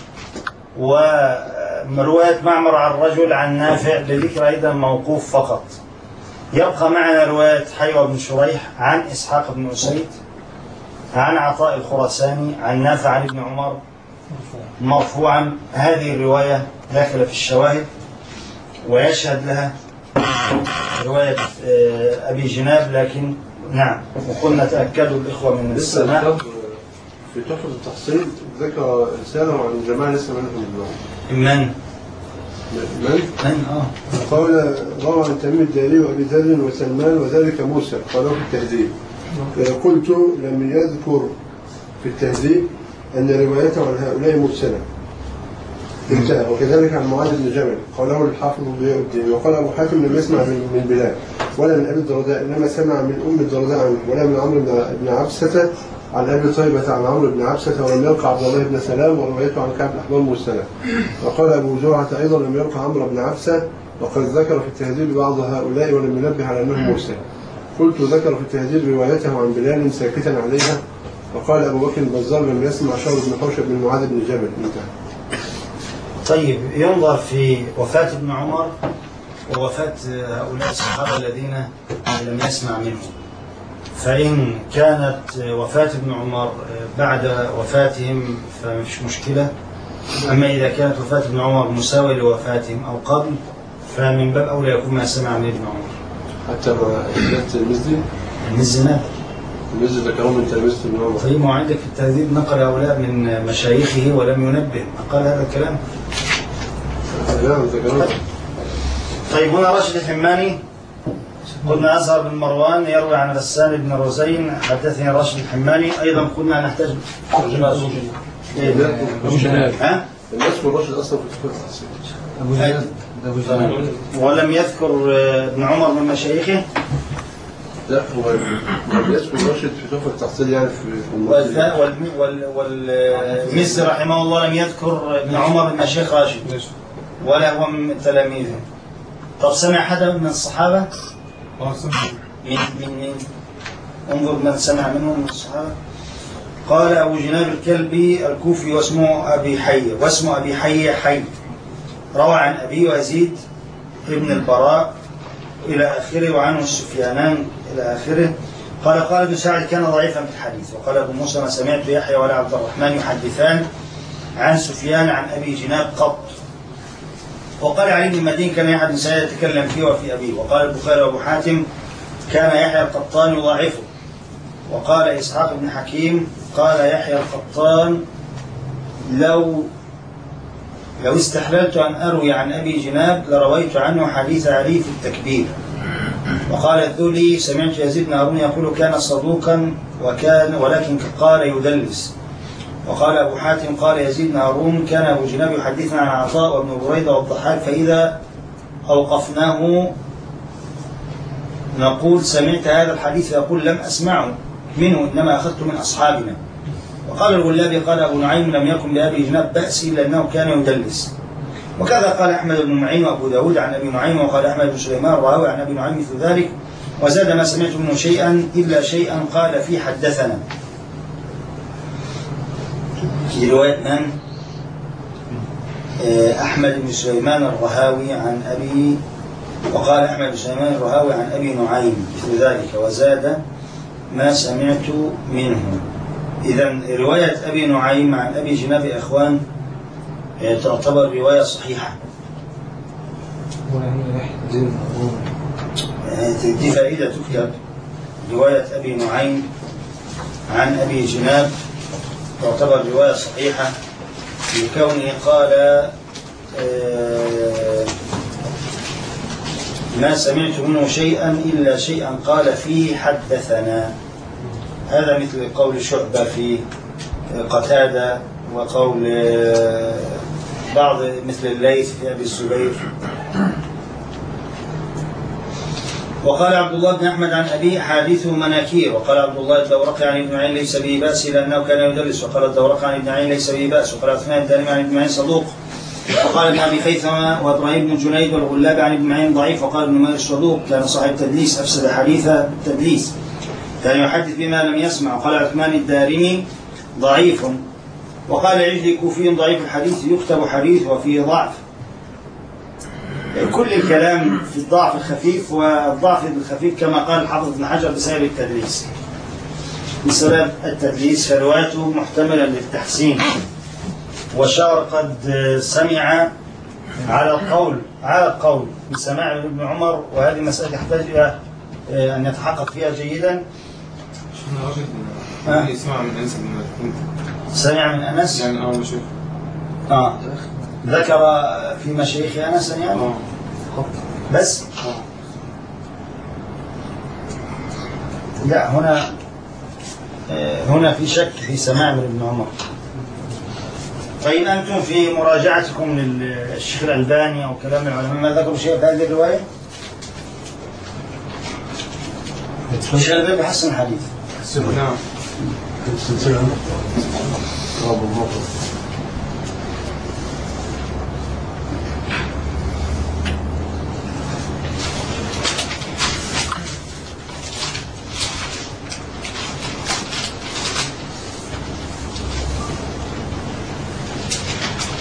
ورواية معمر عن رجل عن نافع لذكر أيضا موقوف فقط. يبقى معنا رواية حيوة بن شريح عن إسحاق بن أسيد عن عطاء الخراساني عن نافع عن ابن عمر مرفوعا. هذه الرواية داخلة في الشواهد ويشهد لها رواية أبي جناب، لكن نعم وقلنا تأكدوا الإخوة من السماع. في تحفة التحصيل ذكر رسالة عن جماعة لسه منهم من؟ قال روى عن تميم الداري وأبي ذر وسلمان وذلك موسى قالوا في التهذيب. قلت لم يذكر في التهذيب أن روايته عن هؤلاء مرسلة انتهى. وكذلك عن معاذ بن جبل قاله الحافظ ضياء الدين. وقال أبو حاتم لم يسمع من بلال ولا من أبي الدرداء إنما سمع من أم الدرداء عنه ولا من عمرو بن عبسة عن أبي طيبة عن عمرو بن عبسة ولم يلقى عبد الله بن سلام وروايته عن كعب الأحبار مرسلة. وقال أبو زرعة أيضا لم يلقى عمرو بن عبسة وقد ذكر في التهذيب بعض هؤلاء ولم ينبه على أنه مرسل. قلت ذكر في التهذيب روايته عن بلال ساكتا عليها. وقال أبو بكر البزار لم يسمع شهر بن حوشب بن معاذ بن جبل. طيب ينظر في وفاة ابن عمر ووفاة هؤلاء الصحابة الذين لم يسمع منهم. فإن كانت وفاة ابن عمر بعد وفاتهم فمش مشكلة، أما إذا كانت وفاة ابن عمر مساوية لوفاتهم أو قبل فمن باب أولى يكون ما سمع من ابن عمر. حتى مع المزي المزي ذكروا من تلميذ ابن عمر. طيب ما عندك في التهذيب نقل هؤلاء من مشايخه ولم ينبه، قال هذا الكلام. نعم ذكروا. طيب هنا راشد الحماني قلنا أزهر بن مروان يروي عن غسان بن روزين حدثني راشد الحماني. أيضا قلنا نحتاج أبو جناب. ها؟ الناس من راشد أصلا في كتاب التحصيل. أبو جناب. ولم يذكر ابن عمر من مشايخه. لا هو الناس من راشد في كتاب التحصيل يعني في والمزي رحمه الله لم يذكر ابن عمر من مشايخ راشد ولا هو من تلاميذه. طب سمع حدا من الصحابة؟ من انظر من سمع منهم من الصحابة. قال أبو جناب الكلبي الكوفي واسمه أبي حي حي روى عن أبي ويزيد ابن البراء إلى آخره وعنه السفيانان إلى آخره. قال ابن سعد كان ضعيفا في الحديث. وقال أبو موسى ما سمعت يحيى ولا عبد الرحمن يحدثان عن سفيان عن أبي جناب قط. وقال علي بن المدين كان يحيى بن سعيد يتكلم فيه وفي أبيه. وقال البخاري وأبو حاتم كان يحيى القطان يضاعفه. وقال إسحاق بن حكيم قال يحيى القطان لو استحللت أن أروي عن أبي جناب لرويت عنه حديث علي في التكبير. وقال الذولي سمعت يزيد بن هارون يقول كان صدوقا ولكن قال يدلس. وقال أبو حاتم قال يزيد بن هارون كان أبو جناب يحدثنا عن عطاء وابن بريدة والضحاك فإذا أوقفناه نقول سمعت هذا الحديث يقول لم أسمعه منه إنما أخذت من أصحابنا. وقال الغلابي قال أبو نعيم لم يكن لأبي جناب بأس إلا أنه كان يدلس. وكذا قال أحمد بن معين وأبو داود عن أبي نعيم. وقال أحمد بن سليمان الراوي عن أبي نعيم مثل ذلك. وزاد ما سمعت منه شيئا إلا شيئا قال فيه حدثنا. في رواية من؟ أحمد بن سليمان الرهاوي عن أبي. وقال أحمد بن سليمان الرهاوي عن أبي نعيم مثل ذلك. وزاد ما سمعت منه. إذن رواية أبي نعيم عن أبي جناب أخوان تعتبر رواية صحيحة. دي فائدة تكتب. رواية أبي نعيم عن أبي جناب تعتبر رواية صحيحة لكونه قال ما سمعت منه شيئا إلا شيئا قال فيه حدثنا. هذا مثل قول شعبة في قتادة وقول بعض مثل الليث في أبي الزبير. وقال عبد الله بن أحمد عن أبي حديثه مناكير. وقال عبد الله الدورقي عن ابن معين ليس به بأس لأنه كان يدلس. وقال الدورقي عن ابن معين ليس به بأس. وقال عثمان الدارمي عن ابن معين صدوق. وقال ابن أبي خيثمة وإبراهيم بن جنيد والغلاب عن ابن معين ضعيف. وقال ابن مالك صدوق كان صاحب تدليس أفسد حديث التدليس كان يحدث بما لم يسمع. وقال عثمان الدارمي ضعيف. وقال عجلي كوفي ضعيف الحديث يكتب حديث وفيه ضعف. كل الكلام في الضعف الخفيف. والضعف الخفيف كما قال الحافظ ابن حجر بسبب التدليس. بسبب التدليس فروايته محتملة للتحسين. وشعر قد سمع على القول بسماع ابن عمر. وهذه مسألة يحتاج إلى أن يتحقق فيها جيدا. يسمع من أنس بن مالك. سمع من أنس يعني مشيخ. ذكر في مشايخ أنس يعني بس لا هنا في شك في سماع من ابن عمر. فإن أنتم في مراجعتكم للشيخ الألباني أو كلام العلماء ما ذكروا شيء في هذه الرواية؟ الشيخ الألباني بحسن الحديث. نعم.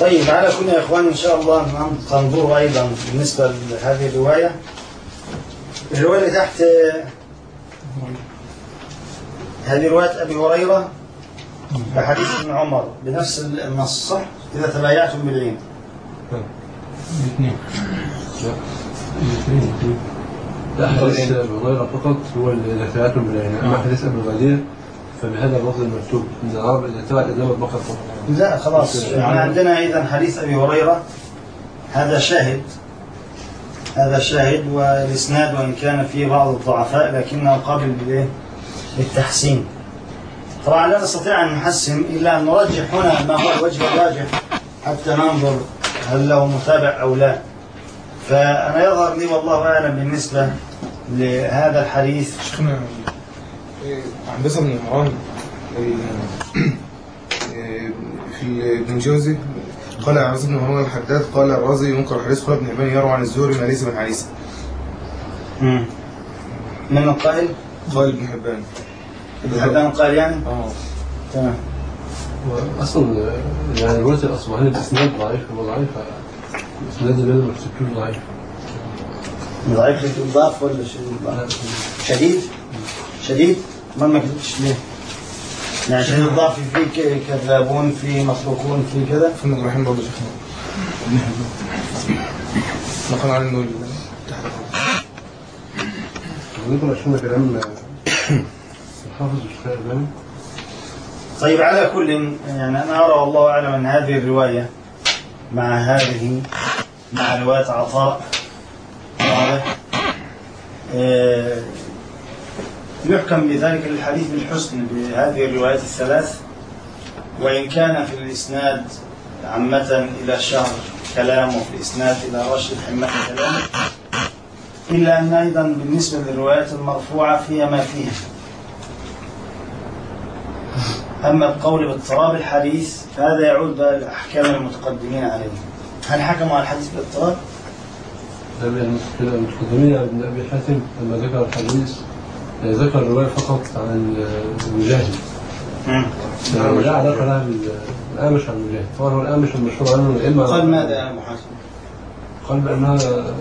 طيب على كل يا إخوان إن شاء الله تنظروا أيضا بالنسبة لهذه الرواية. الرواية اللي تحت هذه رواية أبي هريرة بحديث ابن عمر بنفس النص صح؟ إذا تبايعتم بالعين. الاثنين. لا حديث أبي هريرة فقط هو اللي إذا تبايعتم بالعين، أما حديث أبي غدير فبهذا اللفظ المكتوب إن العرب إذا تبعت إدامة بقر فقط. لا خلاص يعني عندنا إذا حديث أبي هريرة هذا شاهد والإسناد وإن كان فيه بعض الضعفاء لكنه قابل للتحسين. طبعا لا نستطيع أن نحسن إلا أن نرجح هنا ما هو الوجه الراجح حتى ننظر هل له متابع أو لا. فأنا يظهر لي والله أعلم بالنسبة لهذا الحديث. شيخنا عباس بن عمران في ابن جوزي قال عباس بن عمران الحداد قال الرازي ينكر الحديث، قال ابن حبان يروى عن الزهري ما ليس من حديثه. من القائل؟ قال ابن حبان. ابن حبان قال يعني؟ تمام. أصلا يعني رواية الأصبهاني الإسناد ضعيف وضعيف، الإسناد اللي أنا مكتبتوش ضعيف. ضعيف للضعف ولا شديد؟ شديد؟ ما كتبتش ليه؟ يعني شديد الضعف في كذابون في مطروقون في كذا؟ في المجمعين برضه شيخنا. نقل عن النول تحت نقول عشان كلام الحافظ الشيخ الألباني. طيب على كل يعني أنا أرى والله أعلم أن هذه الرواية مع رواية عطاء يحكم بذلك الحديث بالحسن بهذه الروايات الثلاث، وإن كان في الإسناد عامة إلى شهر كلام وفي الإسناد إلى رشد حمة كلام، إلا أن أيضا بالنسبة للروايات المرفوعة فيها ما فيها. أما القول باضطراب الحديث فهذا يعود لأحكام المتقدمين عليه. هل حكموا على الحديث باضطراب؟ المتقدمين على ابن أبي حاتم لما ذكر الحديث ذكر الرواية فقط عن المجاهد. لا علاقة لها بالأعمش عن المجاهد. طبعا هو الأعمش المشهور عنه الإما قال ماذا يا أبو حاتم؟ قال بأنها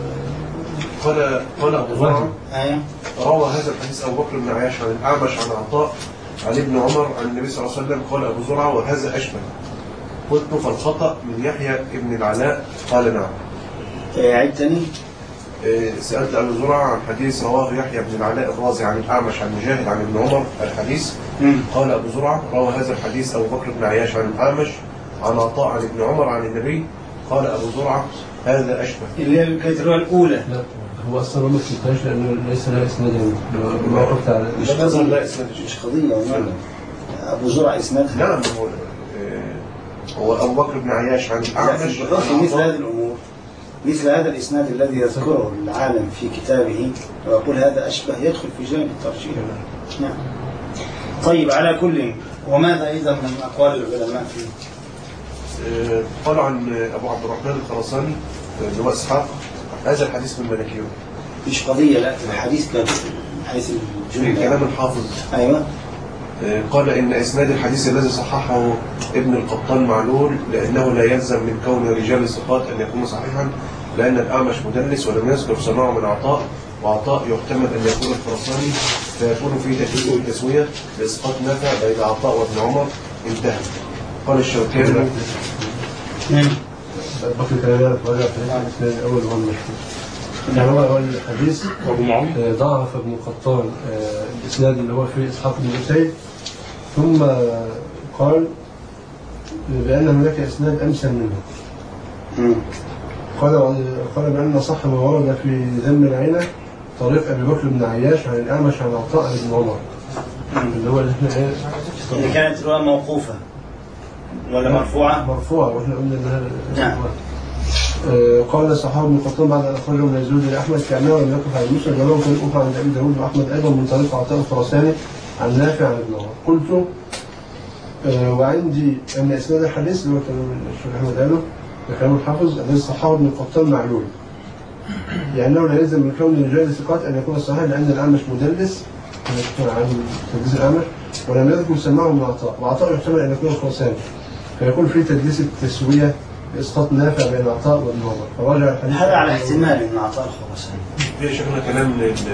قال أبو زرعة روى هذا الحديث أبو بكر بن عياش عن الأعمش عن عطاء عن ابن عمر عن النبي صلى الله عليه وسلم. قال أبو زرعة وهذا أشبه. قلت فالخطأ من يحيى ابن العلاء. قال نعم. عيد تاني. سألت أبو زرعة عن حديث رواه يحيى بن العلاء الرازي عن الأعمش عن مجاهد عن ابن عمر الحديث. قال أبو زرعة روى هذا الحديث أبو بكر بن عياش عن الأعمش عن عطاء عن ابن عمر عن النبي. قال أبو زرعة هذا أشبه. اللي كانت الرواية الأولى. لا هو أصلا ما كتبتهاش لأنه ليس لها إسناد بما قلت على لا إسناد مش قضية أبو زرعة إسناد. نعم هو أبو بكر بن عياش عن الأعمش. مثل هذه الأمور مثل هذا الإسناد الذي يذكره العالم في كتابه ويقول هذا أشبه يدخل في جانب الترجيح. نعم. طيب على كل وماذا أيضا من أقوال العلماء فيه؟ قالوا عن أبو عبد الرحمن الخراساني اللي هو إسحاق هذا الحديث من مناكيره. مش قضية لا الحديث كان حيث الجملة كلام الحافظ. أيوة. قال إن إسناد الحديث الذي صححه ابن القطان معلول لأنه لا يلزم من كون رجال الثقات أن يكون صحيحا لأن الأعمش مدلس ولم يذكر سماعه من عطاء وعطاء يحتمل أن يكون الخراساني فيكون فيه تكليف والتسوية لإسقاط نافع بين عطاء وابن عمر. انتهى. قال الشوكاني بقي كلام رجع في الإسناد الأول هو المشهور. يعني هو الحديث ضعف ابن القطان الإسناد اللي هو فيه إسحاق بن أسيد ثم قال بأن هناك إسناد أمثل منه. قال بأن صح ما ورد في ذم العينة طريق أبي بكر بن عياش عن الأعمش عن عطاء عن ابن عمر اللي هو اللي كانت رواية موقوفة ولا مرفوعة؟ مرفوعة واحنا قلنا انها نعم. قال صحابي ابن قطان بعد ان اخرجه من الزهري لاحمد كانه لم يقف على مسلم جمعه كان اخرى عند ابي داود واحمد ايضا من طريق عطاء الخراساني عن نافع عن ابن عمر. قلت وعندي ان اسناد الحديث اللي هو كلام الشيخ احمد قاله كلام الحافظ الذي صحابي ابن قطان معلول يعني انه لا يلزم من كون رجال الثقات ان يكون صحيح لان الاعمش مدلس عن تدليس الاعمش ولم يذكر سماعه من عطاء وعطاء يحتمل ان يكون الخراساني فيكون في تدليس التسوية بإسقاط نافع بين عطاء وابن عمر، فراجع الحديث. هذا على احتمال ان عطاء الخراساني. في شيخنا كلام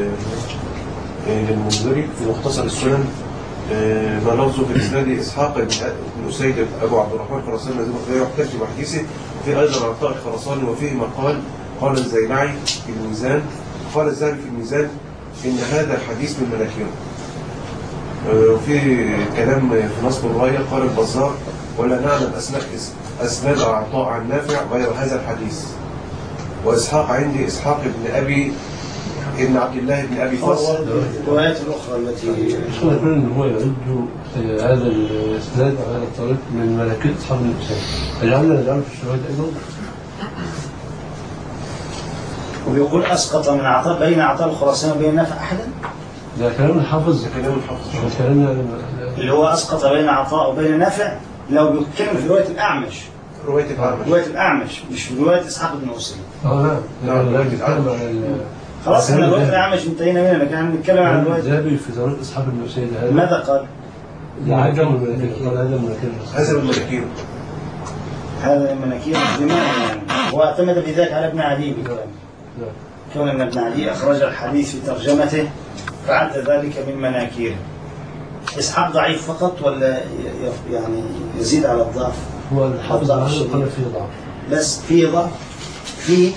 للمنذري في مختصر السنن، ما لفظه في الاسناد اسحاق بن اسيد ابو عبد الرحمن الخراساني لا يحتج بحديثه، وفي ايضا عطاء الخراساني، وفيه مقال قال الزيلعي في الميزان، قال الذهبي في الميزان ان هذا الحديث من مناكيره. وفي كلام في نصب الرايه قال البزار ولا نعلم اسناد عطاء عن نافع غير هذا الحديث. واسحاق عندي اسحاق ابن عبد الله بن ابي فصل. الروايات الاخرى التي شو يقول ان هو يعد هذا الاسناد او هذا الطريق من ملكات اصحاب النفسين، فجعلنا نجعله في الشواهد ايضا. وبيقول اسقط من عطاء بين عطاء الخراساني وبين نافع احدا. ده كلام الحافظ، ده كلام الحافظ، كلامنا اللي هو اسقط بين عطاء وبين نافع لو بيتكلم في روايه الاعمش. روايه الاعمش مش في روايه اسحاق بن اسيد. لا بيتكلم عن خلاص احنا روايه الاعمش انتهينا منها، لكن احنا بنتكلم عن روايه الذهبي في طريق اصحاب النسيد. ماذا قال؟ هذا من المناكير. هذا من مناكير الدماء يعني. واعتمد بذلك على ابن عدي بكلامه. كون ان ابن عدي اخرج الحديث في ترجمته فعد ذلك من مناكيره. اسحاق ضعيف فقط ولا يعني يزيد على الضعف؟ هو الحافظ قال فيه ضعف. بس فيه ضعف؟ فيه؟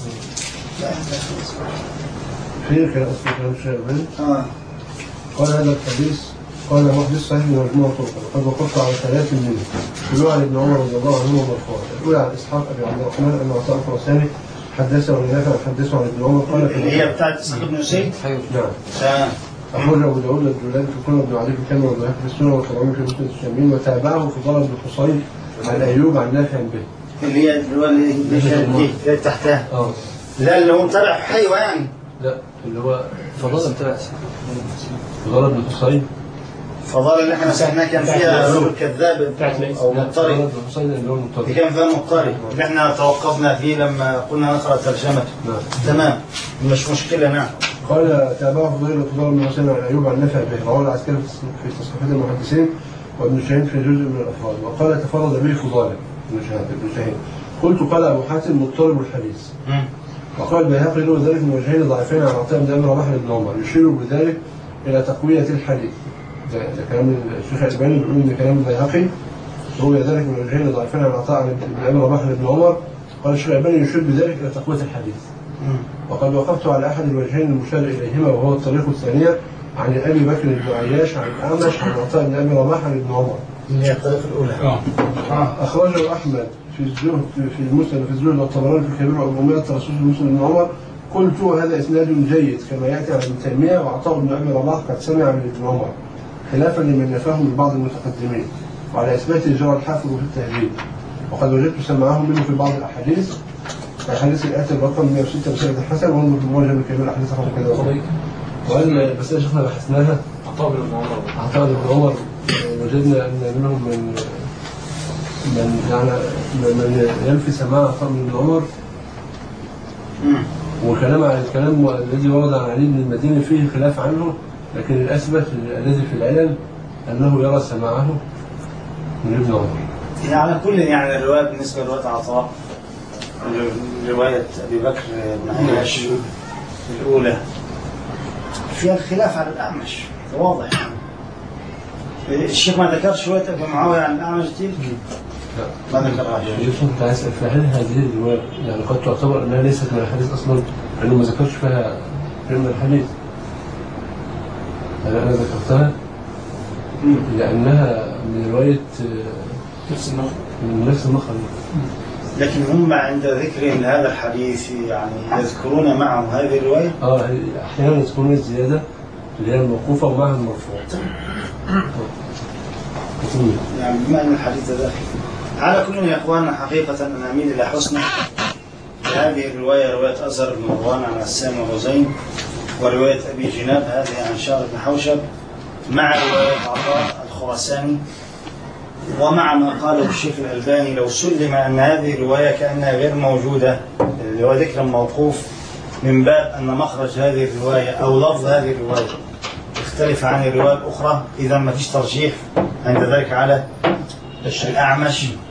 فيه كلام شيخ قال هذا الحديث قال محدث صحيح بمجموع طرق، وقد وقفت على 3 منه. الأولى عن ابن عمر رضي الله عنه مرفوعا. الأولى عن إسحاق أبي عبد الرحمن أن عطاء الخراساني حدثه عن نافع حدثه عن ابن عمر قال اللي هي بتاعت إسحاق بن زيد؟ نعم. أخرج أبو داود الجولاني في كل ابن علي في الكامل والبيهقي في السنة والطبراني في مسند الشاميين، وتابعه فضال بن حصين عن أيوب عن نافع به. اللي هي اللي تحتها. لا اللي هو متابع حيوة يعني. لا اللي هو فضال بتاع فضال بن حصين. فضال اللي احنا مسحناه كان فيها رجل كذاب او مضطرب، اللي كان فيها مضطرب اللي احنا توقفنا فيه لما قلنا نقرا ترجمته. تمام مش مشكله. نعم. قال تابعه فضيل بن حسين عن ايوب عن نافع به، رواه العسكري في تصحيفات المحدثين وابن شاهين في جزء من الافراد، وقال تفرد به فضاله ابن شاهين. قلت قال ابو حاتم مضطرب الحديث. وقال البيهقي له ذلك من وجهين ضعيفين عن عطاء بن ابي رباح بن عمر، يشير بذلك الى تقويه الحديث. ده كلام الشيخ الألباني بيقول ان كلام البيهقي هو ذلك من وجهين ضعيفين عن عطاء بن ابي رباح بن عمر. قال الشيخ الألباني يشير بذلك الى تقويه الحديث. وقد وقفت على احد الوجهين المشار اليهما وهو الطريق الثانيه عن ابي بكر بن عياش عن الاعمش عن عطاء بن ابي رباح بن عمر. هي الطريق الاولى. اخرجه احمد في الزهد في المسند في الزهد والطبراني في الكبير وابو مئة رسول المسلم بن عمر. قلت هذا اسناد جيد كما ياتي عن ابن تيميه، وعطاء بن ابي رباح قد سمع من ابن عمر خلافا لمن نفاه من بعض المتقدمين، وعلى اثبات جرى الحافظ في التهذيب. وقد وجدت سماعه منه في بعض الاحاديث الاتي الرقم 106 بسند الحسن، وانظر في معجم الكبير الاحاديث رقم كذا. وقال بس يا شيخنا بحثناها عطاء بن عمر وجدنا ان منهم من ينفي سماع عطاء بن عمر، وكلام عن الكلام الذي ورد عن علي بن المديني فيه خلاف عنه، لكن الأثبت الذي في العلل أنه يرى سماعه من ابن عمر. على كل يعني الرواية بالنسبة لرواية عطاء، رواية أبي بكر بن عياش الأولى فيها الخلاف على الأعمش واضح. الشيخ ما ذكرش رواية أبي معاوية عن الأعمش تلك؟ لا ما ذكرهاش. كنت عايز فهل هذه الرواية يعني قد تعتبر أنها ليست من الحديث أصلا، لأنه ما ذكرش فيها من الحديث؟ أنا ذكرتها لأنها من رواية نفس المخرج. لكن هم عند ذكرهم لهذا الحديث يعني يذكرون معه هذه الرواية؟ أحيانا يذكرون الزيادة اللي هي الموقوفة ومعها المرفوع. يعني بما أن الحديث داخل. على كل يا إخواننا حقيقة أنا أميل إلى حسن هذه الرواية، رواية أزهر بن مروان عن عسام وغزين، ورواية أبي جناب هذه عن شار بن حوشب، مع رواية عطاء الخراساني، ومع ما قاله الشيخ الألباني لو سلم أن هذه الرواية كأنها غير موجودة، اللي هو ذكر موقوف، من باب أن مخرج هذه الرواية أو لفظ هذه الرواية يختلف عن الرواية الأخرى، إذا ما فيش ترجيح عند ذلك على الأعمش،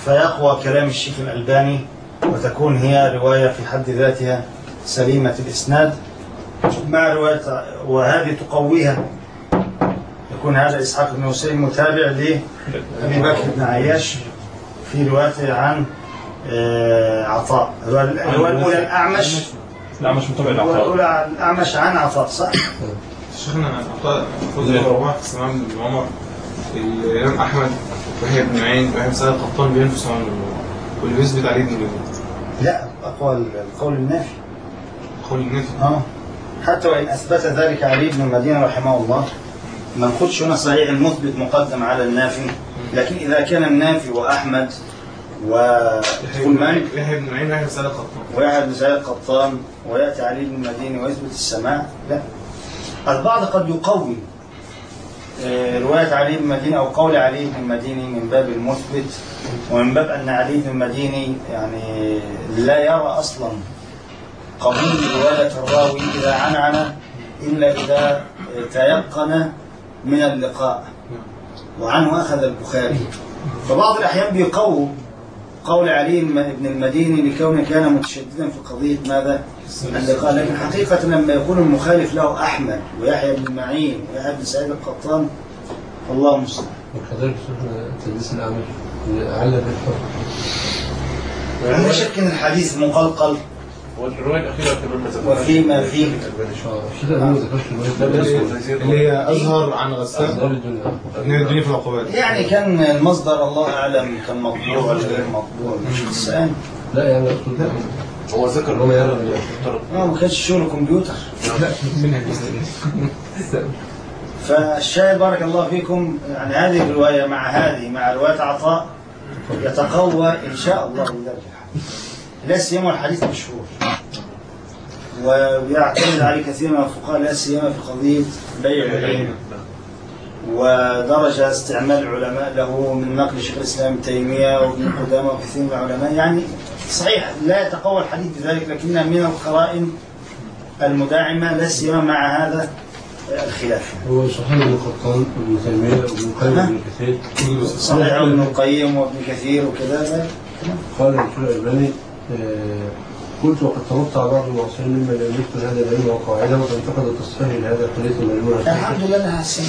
فيقوى كلام الشيخ الألباني وتكون هي رواية في حد ذاتها سليمة الإسناد مع رواية، وهذه تقويها. يكون هذا إسحاق بن حسين متابع لأبي بكر بن عياش في روايته عن عطاء. الرواية الأولى الأعمش متابع العطاء. الأولى الأعمش عن عطاء، صح؟ شيخنا عطاء فوز الرواح في سماع بن عمر، الإمام أحمد ويحيى بن معين ويحيى بن سعيد القطان بينفسوا عنه، واللي بيثبت عليه ابن الجوزي. لا، أقوى القول النافي. قول النافي. حتى وإن أثبت ذلك علي بن المدينة رحمه الله، ما ناخدش هنا صحيح المثبت مقدم على النافي، لكن إذا كان النافي وأحمد وفلمان يحيى بن معين ويحيى بن سعيد القطان ويحيى بن سعيد القطان ويأتي علي بن المدينة ويثبت السماع، لا. البعض قد يقوي رواية علي بن المديني أو قول علي بن المديني من باب المثبت، ومن باب أن علي بن المديني يعني لا يرى أصلا قبول رواية الراوي إذا عنعن إلا إذا تيقن من اللقاء، وعنه أخذ البخاري. فبعض الأحيان بيقوي قول علي بن المديني لكونه كان متشددا في قضية ماذا؟ اللقاء. لكن حقيقة لما يكون المخالف له أحمد ويحيى بن معين ويحيى بن سعيد القطان، الله المستعان. وكذلك تدليس الأعمش علّ بالحكم. لا شك أن الحديث مقلقل، والرواية الأخيرة كمان وفيما فيه اللي هي أظهر عن غسان من الدنيا في العقوبات. يعني كان المصدر الله أعلم كان مطبوع ولا غير مطبوع، مش السؤال. لا يعني هو ذكر هو يرى ما كانش شغل كمبيوتر. فالشاهد بارك الله فيكم، يعني هذه الرواية مع رواية عطاء يتقوى إن شاء الله بذلك، لا سيما الحديث مشهور ويعتمد عليه كثير من الفقهاء، لا سيما في قضية بيع العين، ودرجة استعمال العلماء له من نقل شيخ الإسلام ابن تيمية وابن قدامة وكثير من العلماء. يعني صحيح لا يتقوى الحديث بذلك، لكنها من القرائن المداعمة لا سيما مع هذا الخلاف. هو صحيح ابن القطان وابن تيمية وابن القيم وابن كثير، صحيح ابن القيم وابن كثير وكذا. قال الشيخ الألباني قلت وقد تربط على بعض المعاصرين مما لا يملك هذا العلم وقاعده وتنتقد تصحيح لهذا الحديث المجموعة. الحمد لله انها حسنت.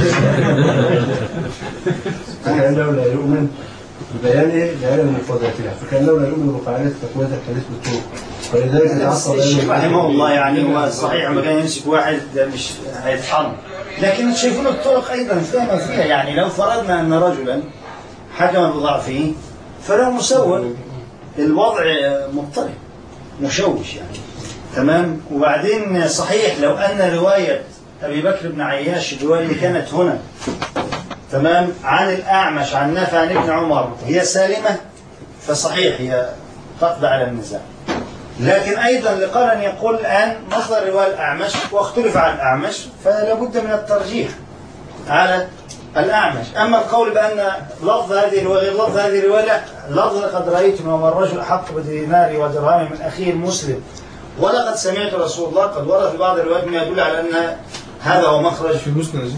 فكأنه لا يؤمن ببيانه لعلم مفرداتها، فكأنه لا يؤمن بقاعدة تقوية الحديث بالطرق، ولذلك الشيخ رحمه الله يعني هو صحيح لما كان يمسك واحد مش هيتحرم، لكن شايفون الطرق ايضا فيها. يعني لو فرضنا ان رجلا حكم بضعفه فله مسوّ، الوضع مضطرب مشوش يعني، تمام. وبعدين صحيح لو أن رواية أبي بكر بن عياش الرواية اللي كانت هنا تمام عن الأعمش عن نافع عن ابن عمر هي سالمة، فصحيح هي تقضي على النزاع. لكن أيضا لقال أن يقول الآن مصدر رواية الأعمش واختلف على الأعمش، فلا بد من الترجيح على الأعمش. أما القول بأن لفظ هذه الرواية غير لفظ هذه الرواية، لا، لفظ لقد رأيت وما الرجل أحق بدينار ودرهم من أخيه المسلم ولقد سمعت رسول الله، قد ورد في بعض الروايات ما يدل على أن هذا هو مخرج في المسند.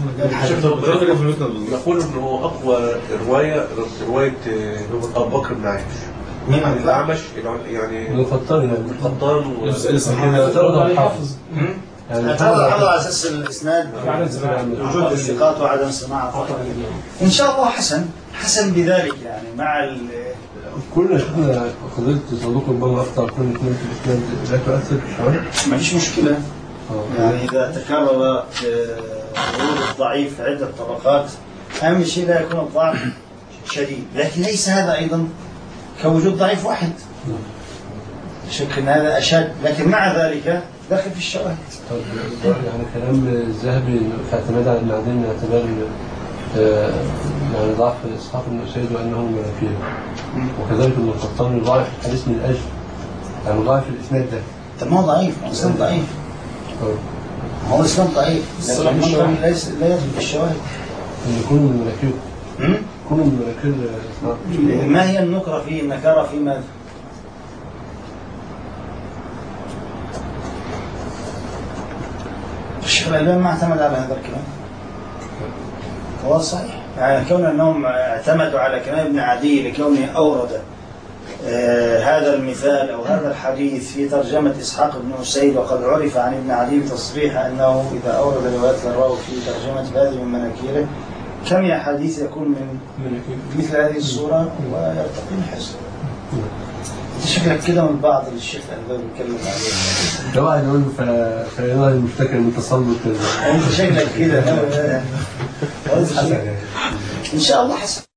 يقول انه اقوى روايه ابو بكر بن عياش عن الاعمش، يعني القطان الحافظ يعني هذا على اساس الاسناد وجود الثقات وعدم سماع. ان شاء الله حسن بذلك يعني مع كل شفنا قضيه صدوق البابا اخطا كل اثنين في الاسناد لا تؤثر في الشوارع، ما فيش مشكله. يعني اذا تكرر ورود الضعيف في عده طبقات، اهم شيء لا يكون الضعف شديد، لكن ليس هذا ايضا كوجود ضعيف واحد، شك ان هذا اشد، لكن مع ذلك داخل في الشواهد. يعني كلام الذهبي في اعتماد على ابن عدي من اعتبار يعني ضعف اسحاق بن اسيد وانه منافيه، وكذلك ابن القطان ضعف الحديث من اجل يعني ضعف الاسناد ده. طب ما هو ضعيف، الاسلام ضعيف. هو الاسلام ضعيف، لكن لا يثبت الشواهد. ان يكونوا من مناكير. يكونوا من مناكير. ما هي النكره فيه؟ النكاره في ماذا؟ الشيخ الألباني ما اعتمد على هذا الكلام. هو صحيح يعني كون أنهم اعتمدوا على كلام ابن عدي لكونه أورد هذا المثال أو هذا الحديث في ترجمة إسحاق بن أسيد، وقد عرف عن ابن عدي بتصريح أنه إذا أورد روايات الراوي في ترجمة هذه من مناكيره كم حديث يكون من مثل هذه الصورة ويرتقي الحسن. شكلك كده من بعض الشيخ الألباني بيتكلم عليه. ده واحد يقول فيضاء المفتكر من تسلط انت شكلك كده. إن شاء الله حسن.